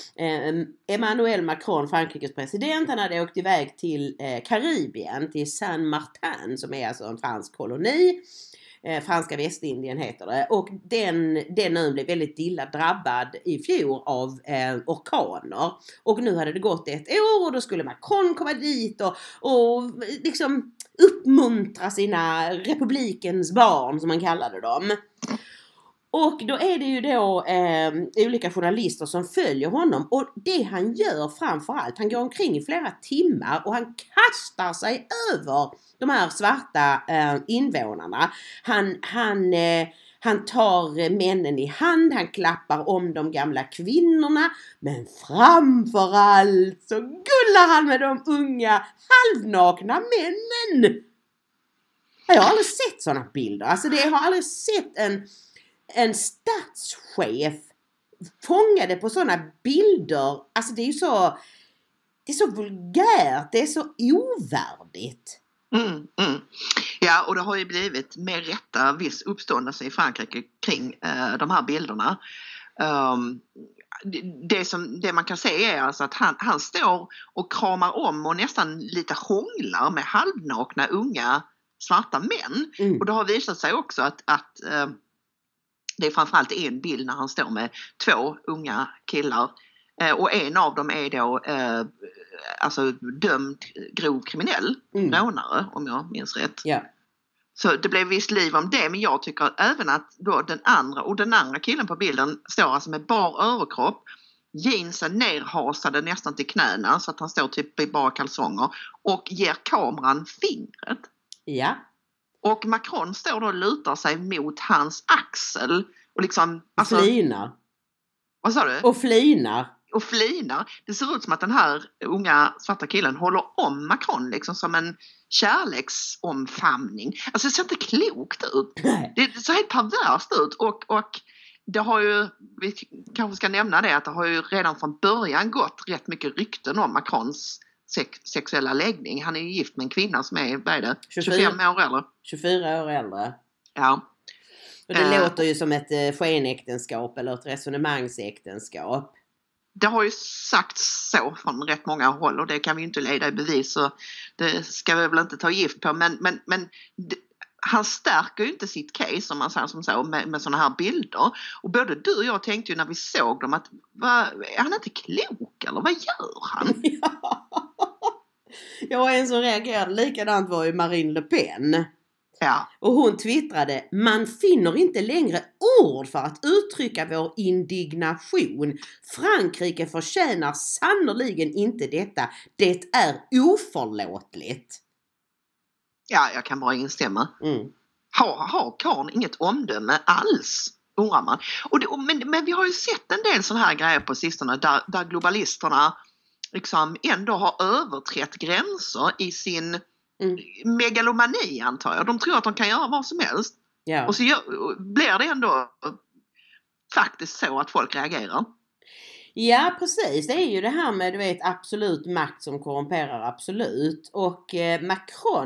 B: Eh, Emmanuel Macron, Frankrikes president, han hade åkt iväg till eh, Karibien, till Saint-Martin som är alltså en fransk koloni. Eh, franska Västindien heter det. Och den, den ön blev väldigt illa drabbad i fjol av eh, orkaner. Och nu hade det gått ett år och då skulle Macron komma dit och, och liksom uppmuntra sina republikens barn som man kallade dem. Och då är det ju då eh, olika journalister som följer honom och det han gör framförallt, han går omkring i flera timmar och han kastar sig över de här svarta eh, invånarna. Han, han, eh, han tar männen i hand, han klappar om de gamla kvinnorna men framförallt så gullar han med de unga halvnakna männen. Jag har aldrig sett sådana bilder, alltså det, jag har aldrig sett en En statschef fångade på sådana bilder. Alltså det är ju så, det är så vulgärt, det är så ovärdigt.
C: Mm, mm. Ja, och det har ju blivit med rätta viss uppståndelse i Frankrike kring eh, de här bilderna. Um, det, det, som, det man kan säga är alltså att han, han står och kramar om och nästan lite hånglar med halvnakna unga svarta män. Mm. Och det har visat sig också att, att eh, det är framförallt en bild när han står med två unga killar eh, och en av dem är då eh, alltså dömd grov kriminell mm. rånare om jag minns rätt.
B: Yeah.
C: Så det blev visst liv om det men jag tycker även att då den andra och den andra killen på bilden står alltså med bar överkropp, jeansen nerhasade nästan till knäna så att han står typ i bara kalsonger och ger kameran fingret.
B: Ja. Yeah.
C: Och Macron står då och lutar sig mot hans axel. Och liksom... Alltså,
B: flinar.
C: Vad sa du?
B: Och flinar.
C: Och flinar. Det ser ut som att den här unga svarta killen håller om Macron liksom som en kärleksomfamning. Alltså det ser inte klokt ut. Det ser helt perverst ut. Och, och det har ju, vi kanske ska nämna det, att det har ju redan från början gått rätt mycket rykten om Macrons Sex, sexuella läggning. Han är ju gift med en kvinna som är, vad är det? tjugofem år äldre.
B: tjugofyra år äldre.
C: Ja.
B: Och det uh, låter ju som ett uh, skenäktenskap eller ett resonemangsäktenskap.
C: Det har ju sagts så från rätt många håll och det kan vi ju inte leda i bevis så det ska vi väl inte ta gift på. Men, men, men det, han stärker ju inte sitt case om man säger som så med, med sådana här bilder. Och både du och jag tänkte ju när vi såg dem att va, är han inte klok eller vad gör han?
B: Ja. Jag en som reagerade likadant var ju Marine Le Pen.
C: Ja.
B: Och hon twittrade, man finner inte längre ord för att uttrycka vår indignation. Frankrike förtjänar sannoliken inte detta. Det är oförlåtligt.
C: Ja, jag kan bara instämma.
B: Mm.
C: Har, har karln inget omdöme alls, undrar man. Och det, men, men vi har ju sett en del sådana här grejer på sistone där, där globalisterna liksom ändå har överträtt gränser i sin mm. megalomani antar jag. De tror att de kan göra vad som helst.
B: Ja.
C: Och så gör, blir det ändå faktiskt så att folk reagerar.
B: Ja, precis. Det är ju det här med, du vet, absolut makt som korrumperar absolut. Och eh, Macron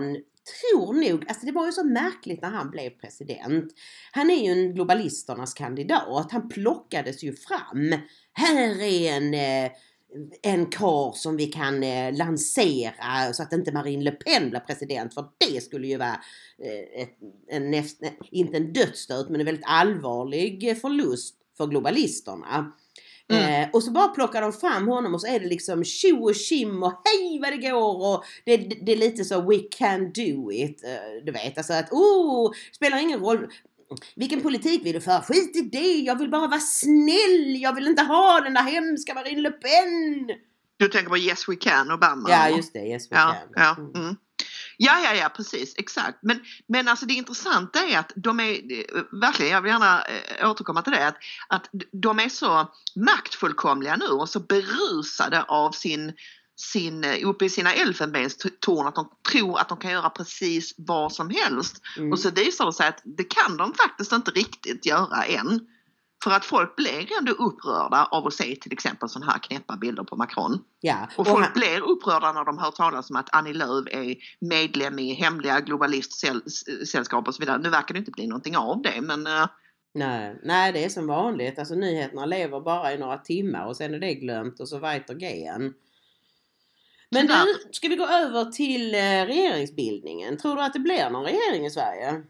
B: tror nog, alltså det var ju så märkligt när han blev president. Han är ju en globalisternas kandidat. Han plockades ju fram. Här är en, en karl som vi kan lansera så att inte Marine Le Pen blir president. För det skulle ju vara ett, en, en, inte en dödsstöt men en väldigt allvarlig förlust för globalisterna. Mm. Eh, och så bara plockar de fram honom och så är det liksom tjo och kim och hej vad det går och det, det, det är lite så we can do it, eh, du vet, alltså att oh, spelar ingen roll vilken politik vill du för, skit i det, jag vill bara vara snäll, jag vill inte ha den där hemska Marine Le Pen.
C: Du tänker på Yes We Can, Obama?
B: Ja just det, Yes We
C: ja,
B: Can.
C: Ja, mm. Ja, ja, ja, precis, exakt. Men, men alltså det intressanta är att de är, verkligen, jag vill gärna äh, återkomma till det, att, att de är så maktfullkomliga nu och så berusade av sin, sin uppe i sina elfenbenstorn att de tror att de kan göra precis vad som helst. Mm. Och så visar det sig att det kan de faktiskt inte riktigt göra än. För att folk blir ändå upprörda av att se till exempel sådana här knäppa bilder på Macron.
B: Ja,
C: och, och folk han... blir upprörda när de hör talas om att Annie Lööf är medlem i hemliga globalistsällskap och så vidare. Nu verkar det inte bli någonting av det, men... Uh...
B: Nej, nej, det är som vanligt. Alltså nyheterna lever bara i några timmar och sen är det glömt och så weiter gehen. Men nu ska vi gå över till regeringsbildningen. Tror du att det blir någon regering i Sverige?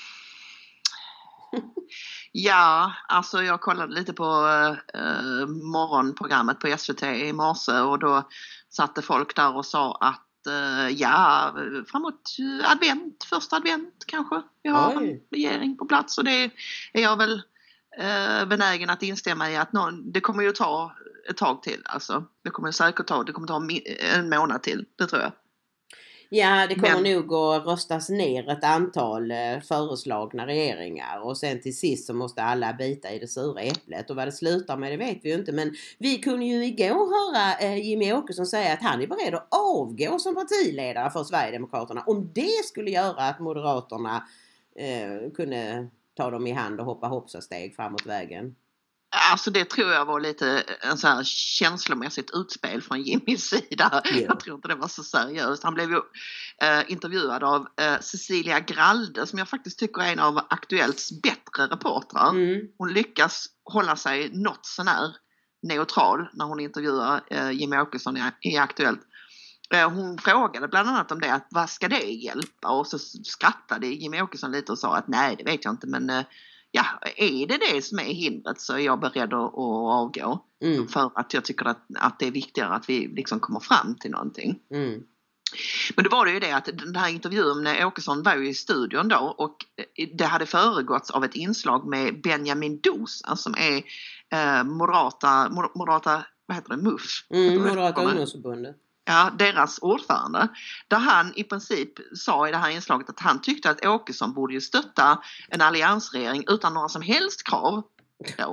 C: Ja, alltså jag kollade lite på eh, morgonprogrammet på S V T i morse och då satte folk där och sa att eh, ja, framåt advent, första advent kanske vi har Oj. en regering på plats och det är jag väl eh, benägen att instämma i att någon, det kommer ju ta ett tag till, alltså det kommer säkert ta, det kommer ta en månad till, det tror jag.
B: Ja, det kommer
C: Men,
B: nog att röstas ner ett antal eh, föreslagna regeringar och sen till sist så måste alla bita i det sura äpplet och vad det slutar med det vet vi ju inte, men vi kunde ju igår höra eh, Jimmie Åkesson säga att han är beredd att avgå som partiledare för Sverigedemokraterna om det skulle göra att Moderaterna eh, kunde ta dem i hand och hoppa hoppsasteg framåt vägen.
C: Alltså det tror jag var lite en så här känslomässigt utspel från Jimmys sida. Yeah. Jag tror inte det var så seriöst. Han blev ju eh, intervjuad av eh, Cecilia Gralde som jag faktiskt tycker är en av Aktuellts bättre reportrar. Mm. Hon lyckas hålla sig något sånär neutral när hon intervjuar eh, Jimmie Åkesson i, i Aktuellt. Eh, hon frågade bland annat om det, att vad ska det hjälpa? Och så skrattade Jimmie Åkesson lite och sa att nej, det vet jag inte, men eh, ja, är det det som är hindret så är jag beredd att, att avgå. Mm. För att jag tycker att, att det är viktigare att vi liksom kommer fram till någonting. Mm. Men då var det ju det att den här intervjun med Åkesson var ju i studion då och det hade föregåtts av ett inslag med Benjamin Dosa som är eh, moderata, moderata, vad heter det, M U F?
B: Mm, Moderata ungdomsförbundet.
C: Ja, deras ordförande. Där han i princip sa i det här inslaget att han tyckte att Åkesson borde ju stötta en alliansregering utan några som helst krav. Då.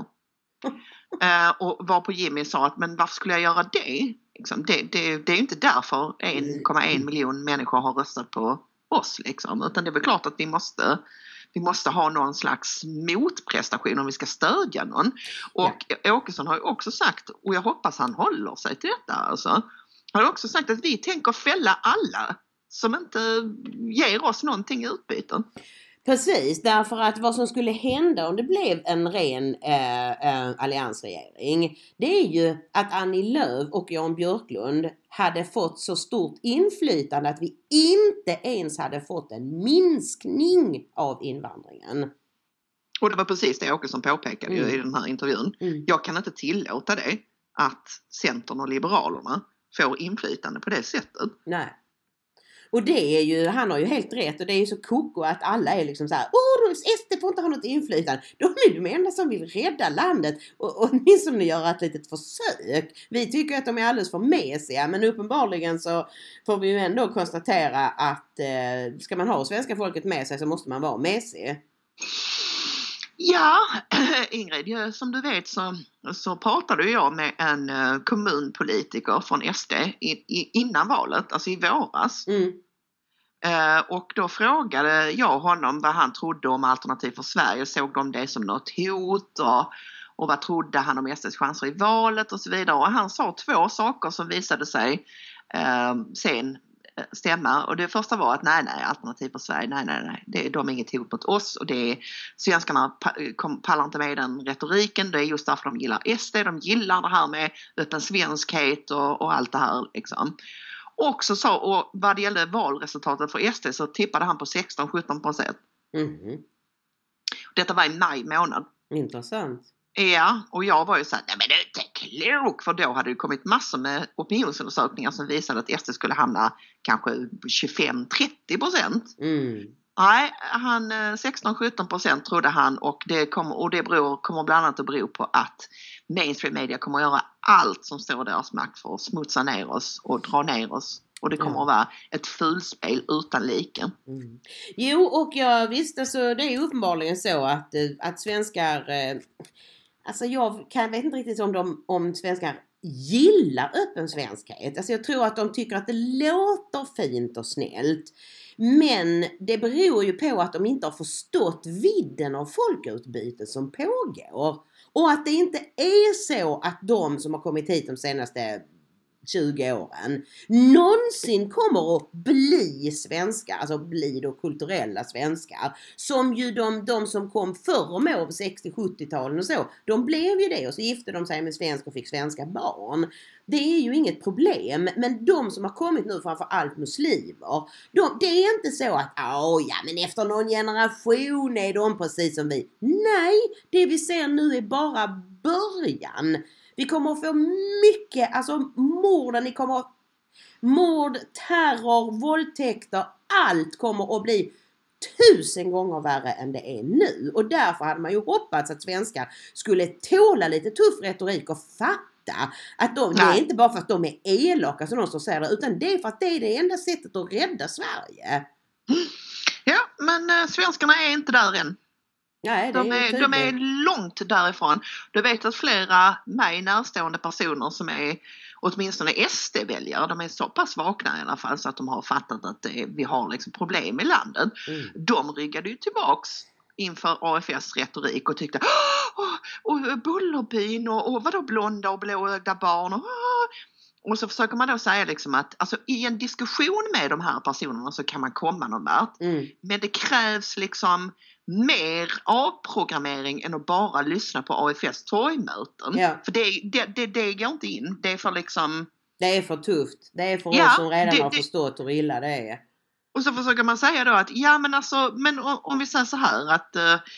C: eh, och var på Jimmy sa att men varför skulle jag göra det? Liksom, det, det, det är ju inte därför en komma en miljon människor har röstat på oss. Liksom, utan det är väl klart att vi måste... Vi måste ha någon slags motprestation om vi ska stödja någon. Och ja. Åkesson har ju också sagt, och jag hoppas han håller sig till detta alltså. Han har också sagt att vi tänker fälla alla som inte ger oss någonting i utbyten.
B: Precis, därför att vad som skulle hända om det blev en ren äh, äh, alliansregering, det är ju att Annie Lööf och Jan Björklund hade fått så stort inflytande att vi inte ens hade fått en minskning av invandringen.
C: Och det var precis det Åkesson påpekade mm. ju i den här intervjun. Mm. Jag kan inte tillåta det att Centern och Liberalerna får inflytande på det sättet.
B: Nej. Och det är ju, han har ju helt rätt och det är ju så koko att alla är liksom så här, åh, S D får inte ha något inflytande. De är de enda som vill rädda landet och, och åtminstone göra ett litet försök. Vi tycker att de är alldeles för mesiga, men uppenbarligen så får vi ju ändå konstatera att eh, ska man ha svenska folket med sig så måste man vara mesig.
C: Ja, Ingrid, som du vet så, så pratade jag med en uh, kommunpolitiker från S D i, i, innan valet, alltså i våras. Mm. Uh, och då frågade jag honom vad han trodde om Alternativ för Sverige. Såg de det som något hot och, och vad trodde han om S D:s chanser i valet och så vidare. Och han sa två saker som visade sig uh, sen stämma. Och det första var att nej, nej, Alternativ för Sverige, nej, nej, nej. Det, de är inget hot mot oss och det är, svenskarna kom, pallar inte med den retoriken. Det är just därför de gillar S D. De gillar det här med öppen svenskhet och, och allt det här liksom. Och så sa, och vad det gällde valresultatet för S D så tippade han på sexton till sjutton procent.
B: Mm.
C: Detta var i maj månad.
B: Intressant.
C: Ja, och jag var ju så här, nej men det är inte klok, för då hade det kommit massor med opinionsundersökningar som visade att S D skulle hamna kanske tjugofem till trettio procent.
B: Mm.
C: Nej, han sexton till sjutton procent trodde han, och det kommer, och det beror, kommer bland annat att bero på att mainstream media kommer att göra allt som står i deras makt för att smutsa ner oss och dra ner oss. Och det kommer
B: Ja.
C: att vara ett fulspel utan like.
B: Mm. Jo, och jag visste, alltså, det är uppenbarligen så att, att svenskar, eh, alltså jag kan, vet inte riktigt om, de, om svenskar gillar öppen svenskhet. Alltså jag tror att de tycker att det låter fint och snällt. Men det beror ju på att de inte har förstått vidden av folkutbyte som pågår. Och att det inte är så att de som har kommit hit de senaste tjugo åren någonsin kommer att bli svenskar, alltså bli då kulturella svenskar, som ju de, de som kom förr om år, sextio sjuttio-talen och så, de blev ju det och så gifte de sig med svensk och fick svenska barn. Det är ju inget problem, men de som har kommit nu, framför allt muslimer, de, det är inte så att åh ja, men efter någon generation är de precis som vi. Nej, det vi ser nu är bara början. Vi kommer att få mycket, alltså morden, ni kommer att, mord, terror, våldtäkter, allt kommer att bli tusen gånger värre än det är nu. Och därför hade man ju hoppats att svenskar skulle tåla lite tuff retorik och fatta att de, det är inte bara för att de är elaka som någon som säger det, utan det är för att det är det enda sättet att rädda Sverige.
C: Ja, men äh, svenskarna är inte där än.
B: Nej, det
C: de,
B: är
C: är, de är långt därifrån. Du vet att flera mig närstående personer som är åtminstone S D-väljare, de är så pass vakna i alla fall så att de har fattat att det, vi har liksom problem i landet. Mm. De ryggade ju tillbaks inför A F S retorik och tyckte åh, och Bullerbyn och, och vadå blonda och blåögda barn och, och så försöker man då säga liksom att alltså, i en diskussion med de här personerna så kan man komma någon vart. Mm. Men det krävs liksom mer avprogrammering än att bara lyssna på A F S torgmöten. Ja. För det, det, det, det går inte in. Det är för liksom...
B: Det är för tufft. Det är för ja, oss som redan det, har förstått hur illa det är.
C: Och så försöker man säga då att ja men alltså, men om, om vi säger så här att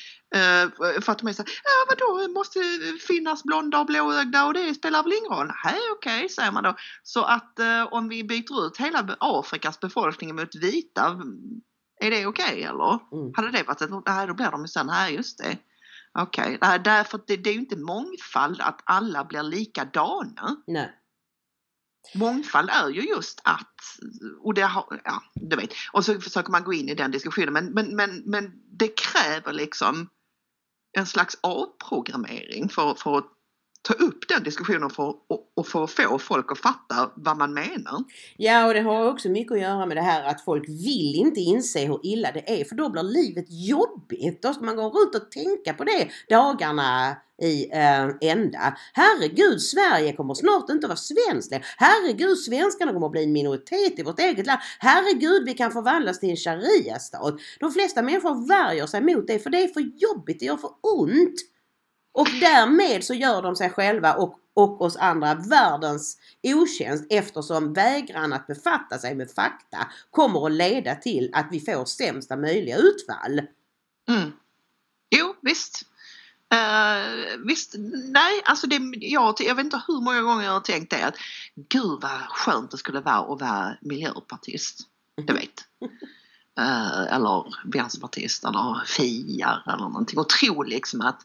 C: uh, för att de är så här, ja vadå, måste finnas blonda och blåögda och det spelar väl ingen roll. Nej okej, okay, säger man då. Så att uh, om vi byter ut hela Afrikas befolkning mot vita, är det okej okay, eller? Mm. Hade det varit ett, nej då blir de ju sen här, just det. Okej, okay. Därför det, det är ju inte mångfald att alla blir likadana.
B: Nej.
C: Mångfald är ju just att, och det har, ja, du vet, och så försöker man gå in i den diskussionen, men, men, men, men det kräver liksom en slags avprogrammering för, för att ta upp den diskussionen för, och, och för att få folk att fatta vad man menar.
B: Ja, och det har också mycket att göra med det här att folk vill inte inse hur illa det är, för då blir livet jobbigt. Då ska man gå runt och tänka på det dagarna i äh, ända. Herregud, Sverige kommer snart inte vara svenskt. Herregud, svenskarna kommer att bli en minoritet i vårt eget land. Herregud, vi kan förvandlas till en sharia-stat. De flesta människor värjer sig mot det, för det är för jobbigt, det gör för ont. Och därmed så gör de sig själva och, och oss andra världens otjänst, eftersom vägran att befatta sig med fakta kommer att leda till att vi får sämsta möjliga utfall.
C: Mm. Jo, visst. Uh, visst, nej, alltså det, jag, jag vet inte hur många gånger jag har tänkt det, att gud vad skönt det skulle vara att vara miljöpartist, du vet. Uh, eller vänsterpartist eller fiar eller någonting, och tro liksom att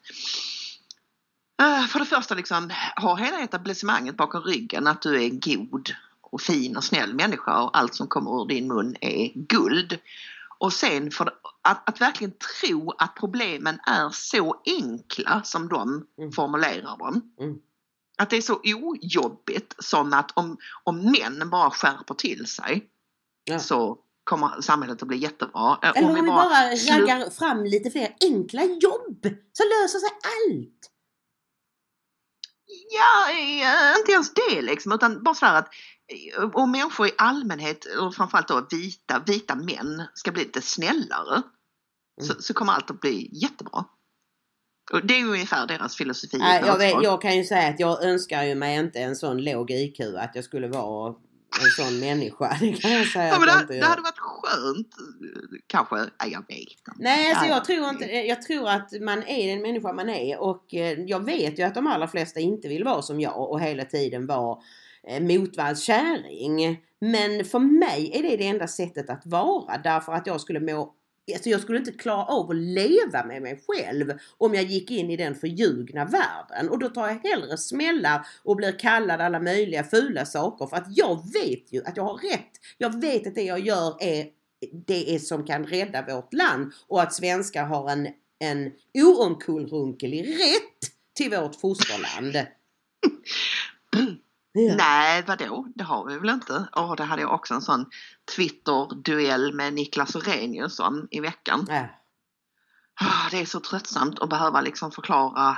C: uh, för det första liksom ha hela etablissemanget bakom ryggen, att du är god och fin och snäll människa och allt som kommer ur din mun är guld. Och sen för att, att verkligen tro att problemen är så enkla som de mm. formulerar dem. Mm. Att det är så ojobbigt som att om, om män bara skärper till sig, ja, så kommer samhället att bli jättebra.
B: Eller om vi bara, bara raggar fram lite fler enkla jobb, så löser sig allt.
C: Ja, inte ens det liksom, utan bara sådär att och människor i allmänhet, och framförallt då vita, vita män, ska bli lite snällare, mm. så, så kommer allt att bli jättebra. Och det är ju ungefär deras filosofi.
B: Nej, jag, vet, jag kan ju säga att jag önskar ju mig inte en sån låg I Q att jag skulle vara en sån människa. Det kan jag säga.
C: Ja,
B: att
C: men
B: jag
C: det,
B: inte
C: det
B: gör.
C: hade varit skönt. Kanske, nej, jag vet inte.
B: Nej, alltså
C: ja,
B: jag tror inte, jag tror att man är den människa man är, och jag vet ju att de allra flesta inte vill vara som jag och hela tiden vara motvallskärring. Men för mig är det det enda sättet att vara, därför att jag skulle må Alltså jag skulle inte klara av att leva med mig själv om jag gick in i den förljugna världen. Och då tar jag hellre smällar och blir kallad alla möjliga fula saker. För att jag vet ju att jag har rätt. Jag vet att det jag gör är det är som kan rädda vårt land. Och att svenskar har en, en oomkullrunkelig rätt till vårt fosterland.
C: Ja. Nej, vadå? Det har vi väl inte. Åh, det hade jag också en sån Twitter-duell med Niklas Orrenius om i veckan.
B: Ja.
C: Oh, det är så tröttsamt att behöva liksom förklara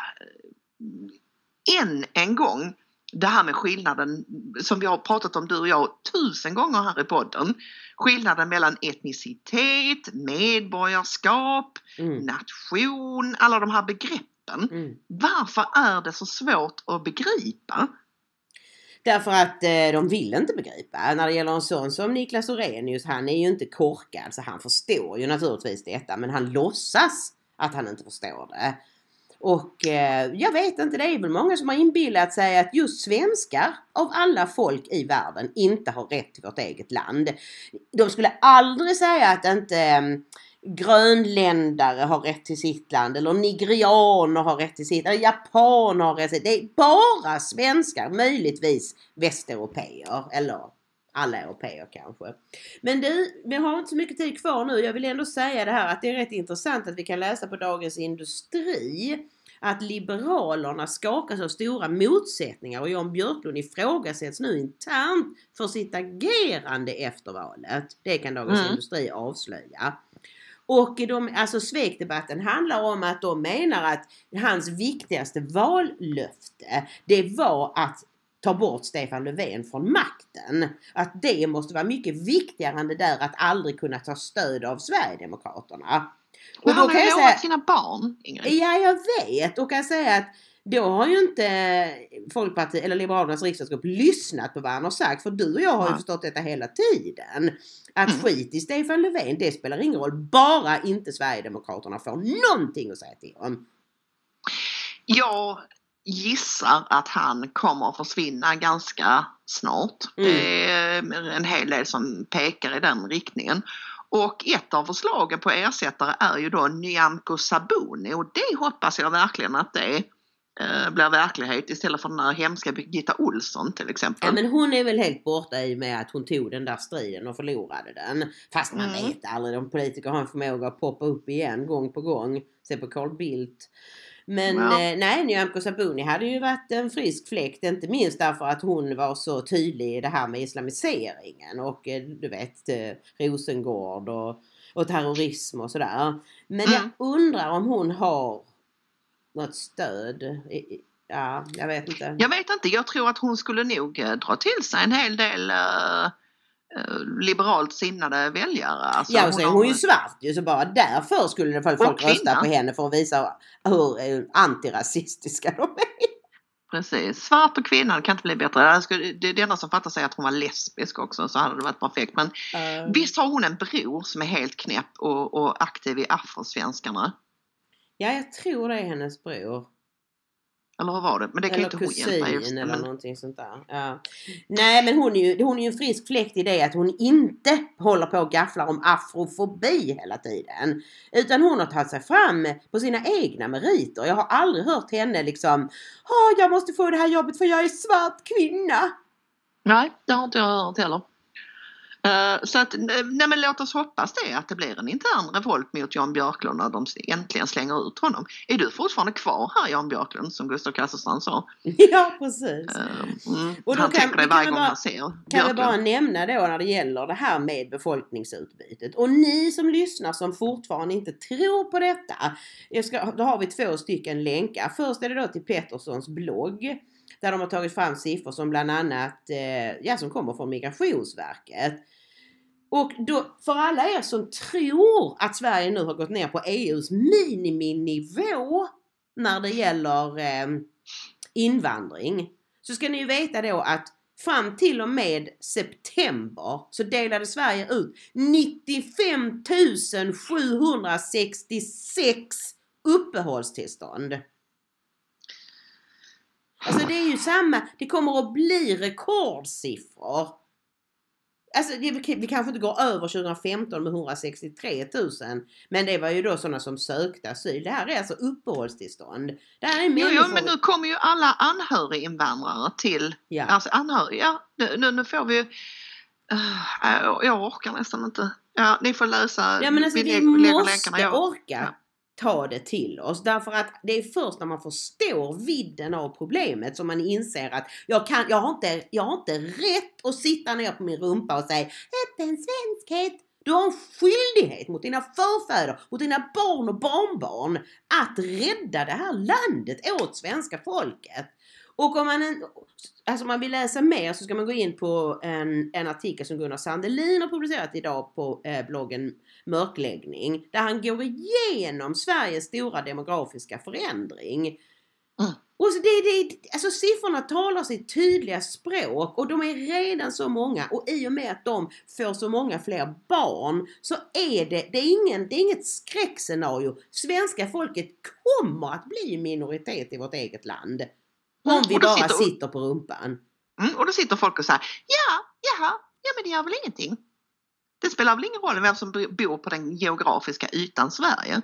C: än en gång det här med skillnaden som vi har pratat om, du och jag, tusen gånger här i podden. Skillnaden mellan etnicitet, medborgarskap, mm. nation, alla de här begreppen. Mm. Varför är det så svårt att begripa?
B: Därför att eh, de vill inte begripa. När det gäller en sån som Niklas Orrenius, han är ju inte korkad, så han förstår ju naturligtvis detta. Men han låtsas att han inte förstår det. Och eh, jag vet inte, det är väl många som har inbillat sig att just svenskar av alla folk i världen inte har rätt till vårt eget land. De skulle aldrig säga att inte eh, grönländare har rätt till sitt land, eller nigerianer har rätt till sitt, eller japaner har rätt till sitt. Det är bara svenskar, möjligtvis västeuropeer, eller alla europeer kanske. Men du, vi har inte så mycket tid kvar nu. Jag vill ändå säga det här att det är rätt intressant att vi kan läsa på Dagens Industri att liberalerna skakas av stora motsättningar och Jan Björklund ifrågasätts nu internt för sitt agerande efter valet. Det kan Dagens mm. Industri avslöja. Och de, alltså svekdebatten handlar om att de menar att hans viktigaste vallöfte, det var att ta bort Stefan Löfven från makten. Att det måste vara mycket viktigare än det där att aldrig kunna ta stöd av Sverigedemokraterna.
C: Och då kan jag lova sina barn, Ingrid.
B: Ja, jag vet. Och kan säga att då har ju inte Folkpartiet eller Liberalernas riksdagsgrupp lyssnat på vad han har sagt. För du och jag har ju ja. förstått detta hela tiden. Att mm. skit i Stefan Löfven, det spelar ingen roll. Bara inte Sverigedemokraterna får någonting att säga till om.
C: Jag gissar att han kommer att försvinna ganska snart. Mm. Det är en hel del som pekar i den riktningen. Och ett av förslagen på ersättare är ju då Nyamko Sabuni. Och det hoppas jag verkligen att det eh, blir verklighet istället för den här hemska Birgitta Olsson till exempel.
B: Ja, men hon är väl helt borta i med att hon tog den där striden och förlorade den. Fast man mm. vet aldrig, de politiker har en förmåga att poppa upp igen gång på gång. Se på Carl Bildt. Men ja. eh, nej, Nyamko Sabuni hade ju varit en frisk fläkt, inte minst därför att hon var så tydlig i det här med islamiseringen och eh, du vet eh, Rosengård och, och terrorism och sådär. Men mm. jag undrar om hon har något stöd. I, ja, jag vet inte.
C: Jag vet inte, jag tror att hon skulle nog eh, dra till sig en hel del eh, liberalt sinnade väljare. Alltså,
B: ja, och så är hon, hon ju svart ju, så bara därför skulle det folk rösta på henne för att visa hur antirasistiska de är.
C: Precis, svart och kvinnan kan inte bli bättre. Det är det enda som fattar sig att hon var lesbisk också, så hade det varit perfekt. Men uh. visst har hon en bror som är helt knäpp och, och aktiv i Afrosvenskarna?
B: Ja, jag tror det är hennes bror.
C: Eller vad var det? Men det kan
B: eller
C: inte hon hjälpa just.
B: Eller
C: men...
B: någonting sånt där. Ja. Nej, men hon är, ju, hon är ju en frisk fläkt i det att hon inte håller på och gafflar om afrofobi hela tiden. Utan hon har tagit sig fram på sina egna meriter. Jag har aldrig hört henne liksom, åh, jag måste få det här jobbet för jag är svart kvinna.
C: Nej, det har inte jag hört heller. Uh, så att, nej men låt oss hoppas det, att det blir en intern revolt mot Jan Björklund när de äntligen slänger ut honom. Är du fortfarande kvar här, Jan Björklund, som Gustav Kasselstrand sa?
B: Ja, precis.
C: Uh, mm, och då han kan, tänker det varje gång man ser Björklund.
B: Kan vi bara nämna då när det gäller det här med befolkningsutbytet. Och ni som lyssnar som fortfarande inte tror på detta, jag ska, då har vi två stycken länkar. Först är det då till Petterssons blogg. där de har tagit fram siffror som bland annat eh, ja, som kommer från Migrationsverket. Och då, för alla er som tror att Sverige nu har gått ner på E U:s miniminivå när det gäller eh, invandring, så ska ni ju veta då att fram till och med september så delade Sverige ut nittiofem tusen sjuhundrasextiosex uppehållstillstånd. Alltså det är ju samma, det kommer att bli rekordsiffror. Alltså det, vi kanske inte går över tjugohundrafemton med hundrasextiotre tusen, men det var ju då sådana som sökte asyl. Det här är alltså uppehållstillstånd. Det här är
C: människor... Jo, jo, men nu kommer ju alla anhöriginvandrare till.
B: Ja.
C: Alltså anhöriga. Nu, nu får vi... Uh, jag orkar nästan inte. Ja, ni får läsa.
B: Ja, men alltså, vi, vi måste jag... orka ja. ta det till oss. Därför att det är först när man förstår vidden av problemet som man inser att jag, kan, jag, har inte, jag har inte rätt att sitta ner på min rumpa och säga öppen svenskhet. Du har en skyldighet mot dina förfäder, mot dina barn och barnbarn att rädda det här landet åt svenska folket. Och om man, alltså man vill läsa mer så ska man gå in på en, en artikel som Gunnar Sandelin har publicerat idag på eh, bloggen Mörkläggning. Där han går igenom Sveriges stora demografiska förändring. Mm. Och så det, det, alltså siffrorna talar sitt tydliga språk och de är redan så många. Och i och med att de får så många fler barn så är det, det, är ingen, det är inget skräckscenario. Svenska folket kommer att bli minoritet i vårt eget land. Om mm, vi bara sitter, och, sitter på rumpan.
C: Mm, och då sitter folk och säger, ja, jaha, ja men det gör väl ingenting. Det spelar väl ingen roll vem som bor på den geografiska ytan Sverige.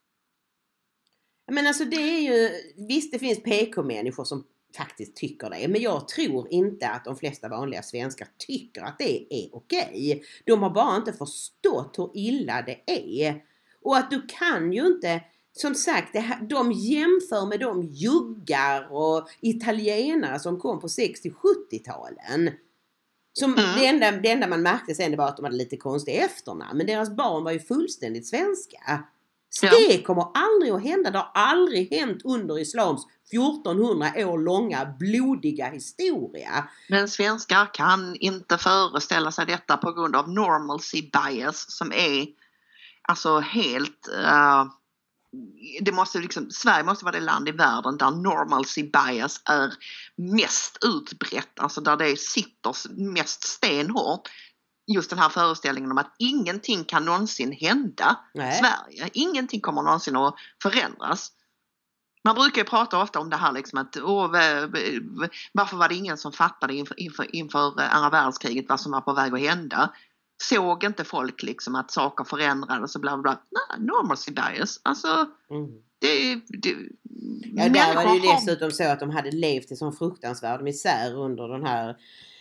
B: Men alltså det är ju, visst det finns P K-människor som faktiskt tycker det. Men jag tror inte att de flesta vanliga svenskar tycker att det är okej. De har bara inte förstått hur illa det är. Och att du kan ju inte... Som sagt, det här, de jämför med de juggar och italienare som kom på sextio-sjuttio-talen. Som mm. det, enda, det enda man märkte sen var att de hade lite konstiga efternamn. Men deras barn var ju fullständigt svenska. Så ja. Det kommer aldrig att hända. Det har aldrig hänt under islams fjortonhundra år långa blodiga historia.
C: Men svenskar kan inte föreställa sig detta på grund av normalcy bias som är alltså helt... Uh... Det måste liksom, Sverige måste vara det land i världen där normalcy bias är mest utbrett. Alltså där det sitter mest stenhårt. Just den här föreställningen om att ingenting kan någonsin hända Nej. Sverige. Ingenting kommer någonsin att förändras. Man brukar ju prata ofta om det här liksom att åh, varför var det ingen som fattade inför, inför, inför andra världskriget vad som var på väg att hända. Såg inte folk liksom att saker förändrades och bla bla bla. Nej, normalcy bias. Alltså, mm. det... det
B: ja, där var det ju dessutom så att de hade levt i sån fruktansvärd misär under den här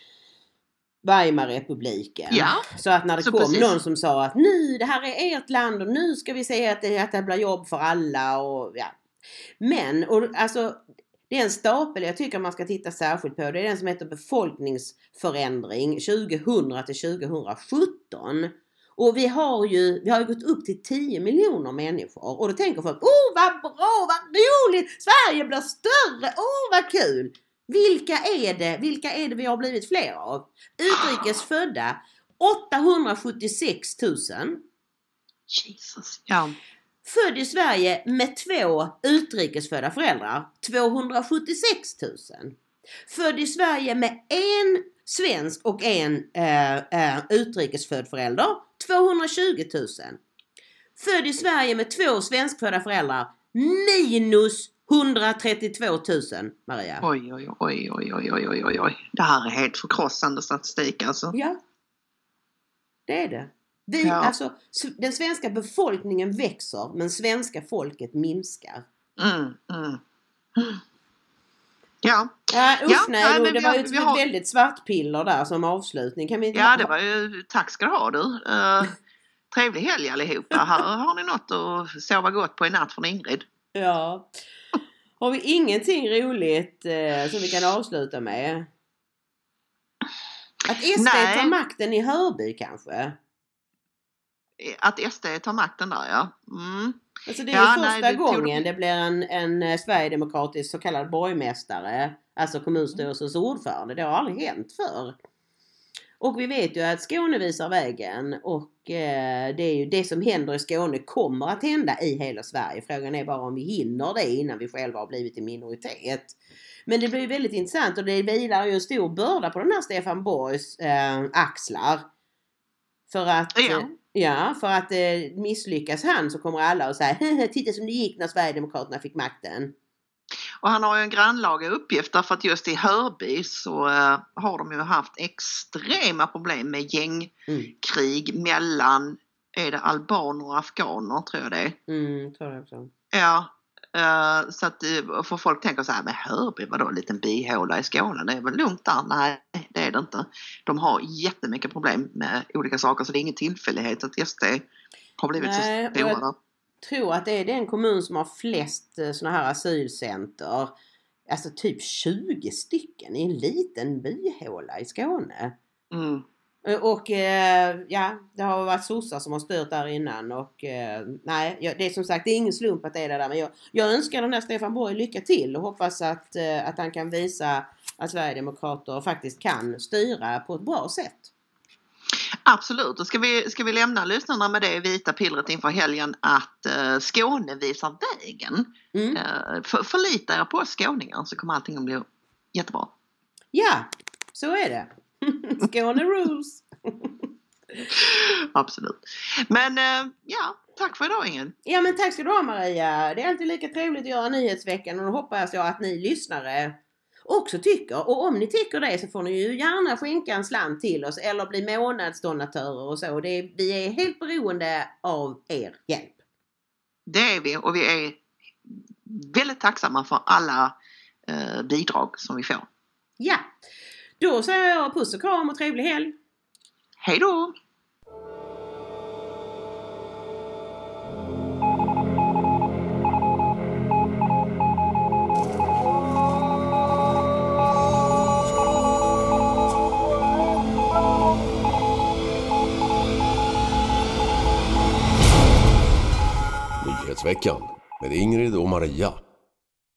B: Weimarrepubliken.
C: Ja,
B: så att när det kom
C: precis.
B: Någon som sa att nu, det här är ert land och nu ska vi se att det, att det blir jobb för alla och ja. Men, och alltså... Det är en stapel jag tycker man ska titta särskilt på. Det är den som heter befolkningsförändring tjugohundra till tjugohundrasjutton. Och vi har ju vi har ju gått upp till tio miljoner människor. Och då tänker folk, åh vad bra, vad roligt, Sverige blir större, åh vad kul. Vilka är det, vilka är det vi har blivit fler av? Utrikesfödda, åttahundrasjuttiosex tusen.
C: Jesus, ja.
B: Född i Sverige med två utrikesfödda föräldrar, tvåhundrasjuttiosex tusen. Född i Sverige med en svensk och en äh, äh, utrikesfödd förälder, tvåhundratjugo tusen. Född i Sverige med två svenskfödda föräldrar, minus hundratrettiotvå tusen, Maria.
C: Oj, oj, oj, oj, oj, oj, oj, oj. Det här är helt förkrossande statistik alltså.
B: Ja, det är det. Vi, ja. Alltså, den svenska befolkningen växer men svenska folket minskar.
C: Mm, mm. Mm. Ja.
B: Ja, usch,
C: ja
B: nej,
C: nej,
B: det
C: vi,
B: var ju ett
C: har...
B: väldigt svart piller där som avslutning. Kan vi inte
C: ja,
B: ha...
C: det var ju, tack ska du ha du. Uh, trevlig helg allihopa. Här har ni något att sova gott på i natt från Ingrid.
B: Ja. Har vi ingenting roligt eh, som vi kan avsluta med? Att S D nej. tar makten i Hörby kanske?
C: Att S D tar makten där, ja. Mm.
B: Alltså det är
C: Ja,
B: ju första
C: nej, det tog-
B: gången det blir en, en sverigedemokratisk så kallad borgmästare, alltså kommunstyrelsens ordförande. Det har aldrig hänt förr. Och vi vet ju att Skåne visar vägen och eh, det är ju det som händer i Skåne kommer att hända i hela Sverige. Frågan är bara om vi hinner det innan vi själva har blivit en minoritet. Men det blir ju väldigt intressant och det vilar ju en stor börda på den här Stefan Borgs eh, axlar. För att,
C: Ja.
B: eh, ja, för att eh, misslyckas han så kommer alla att säga titta som det gick när Sverigedemokraterna fick makten.
C: Och han har ju en grannlaga uppgift därför att just i Hörby så uh, har de ju haft extrema problem med gängkrig
B: Mm.
C: mellan, är det albaner och afghaner tror jag det är.
B: Mm, tror jag också.
C: Ja, uh, så att uh, för folk tänker så här, men Hörby var då en liten bihåla i Skåne, det är väl lugnt där? Nej, det är det inte. De har jättemycket problem med olika saker så det är ingen tillfällighet att just det har blivit
B: Nej,
C: så stora.
B: och tror att det är den kommun som har flest såna här asylcenter. Alltså typ tjugo stycken i en liten byhåla i Skåne.
C: Mm.
B: Och eh, ja, det har varit sossar som har styrt där innan och eh, nej, jag, det är som sagt det är ingen slump att det är det där men jag, jag önskar den där Stefan Borg lycka till och hoppas att, eh, att han kan visa att Sverigedemokrater faktiskt kan styra på ett bra sätt.
C: Absolut, och ska vi, ska vi lämna lyssnarna med det vita pillret inför helgen att uh, Skåne visar vägen.
B: Mm.
C: Uh, för, förlita er på skåningar så kommer allting att bli jättebra.
B: Ja, så är det. Skåne rules.
C: Absolut. Men uh, ja, tack för idag Ingrid.
B: Ja men tack ska du ha Maria. Det är alltid lika trevligt att göra nyhetsveckan och då hoppas jag att ni lyssnare också tycker. Och om ni tycker det så får ni ju gärna skänka en slant till oss eller bli månadsdonatörer och så. Det är, vi är helt beroende av er hjälp.
C: Det är vi och vi är väldigt tacksamma för alla uh, bidrag som vi får.
B: Ja, då säger jag puss och kram och trevlig helg.
C: Hej då!
A: Nyhetsveckan med Ingrid och Maria.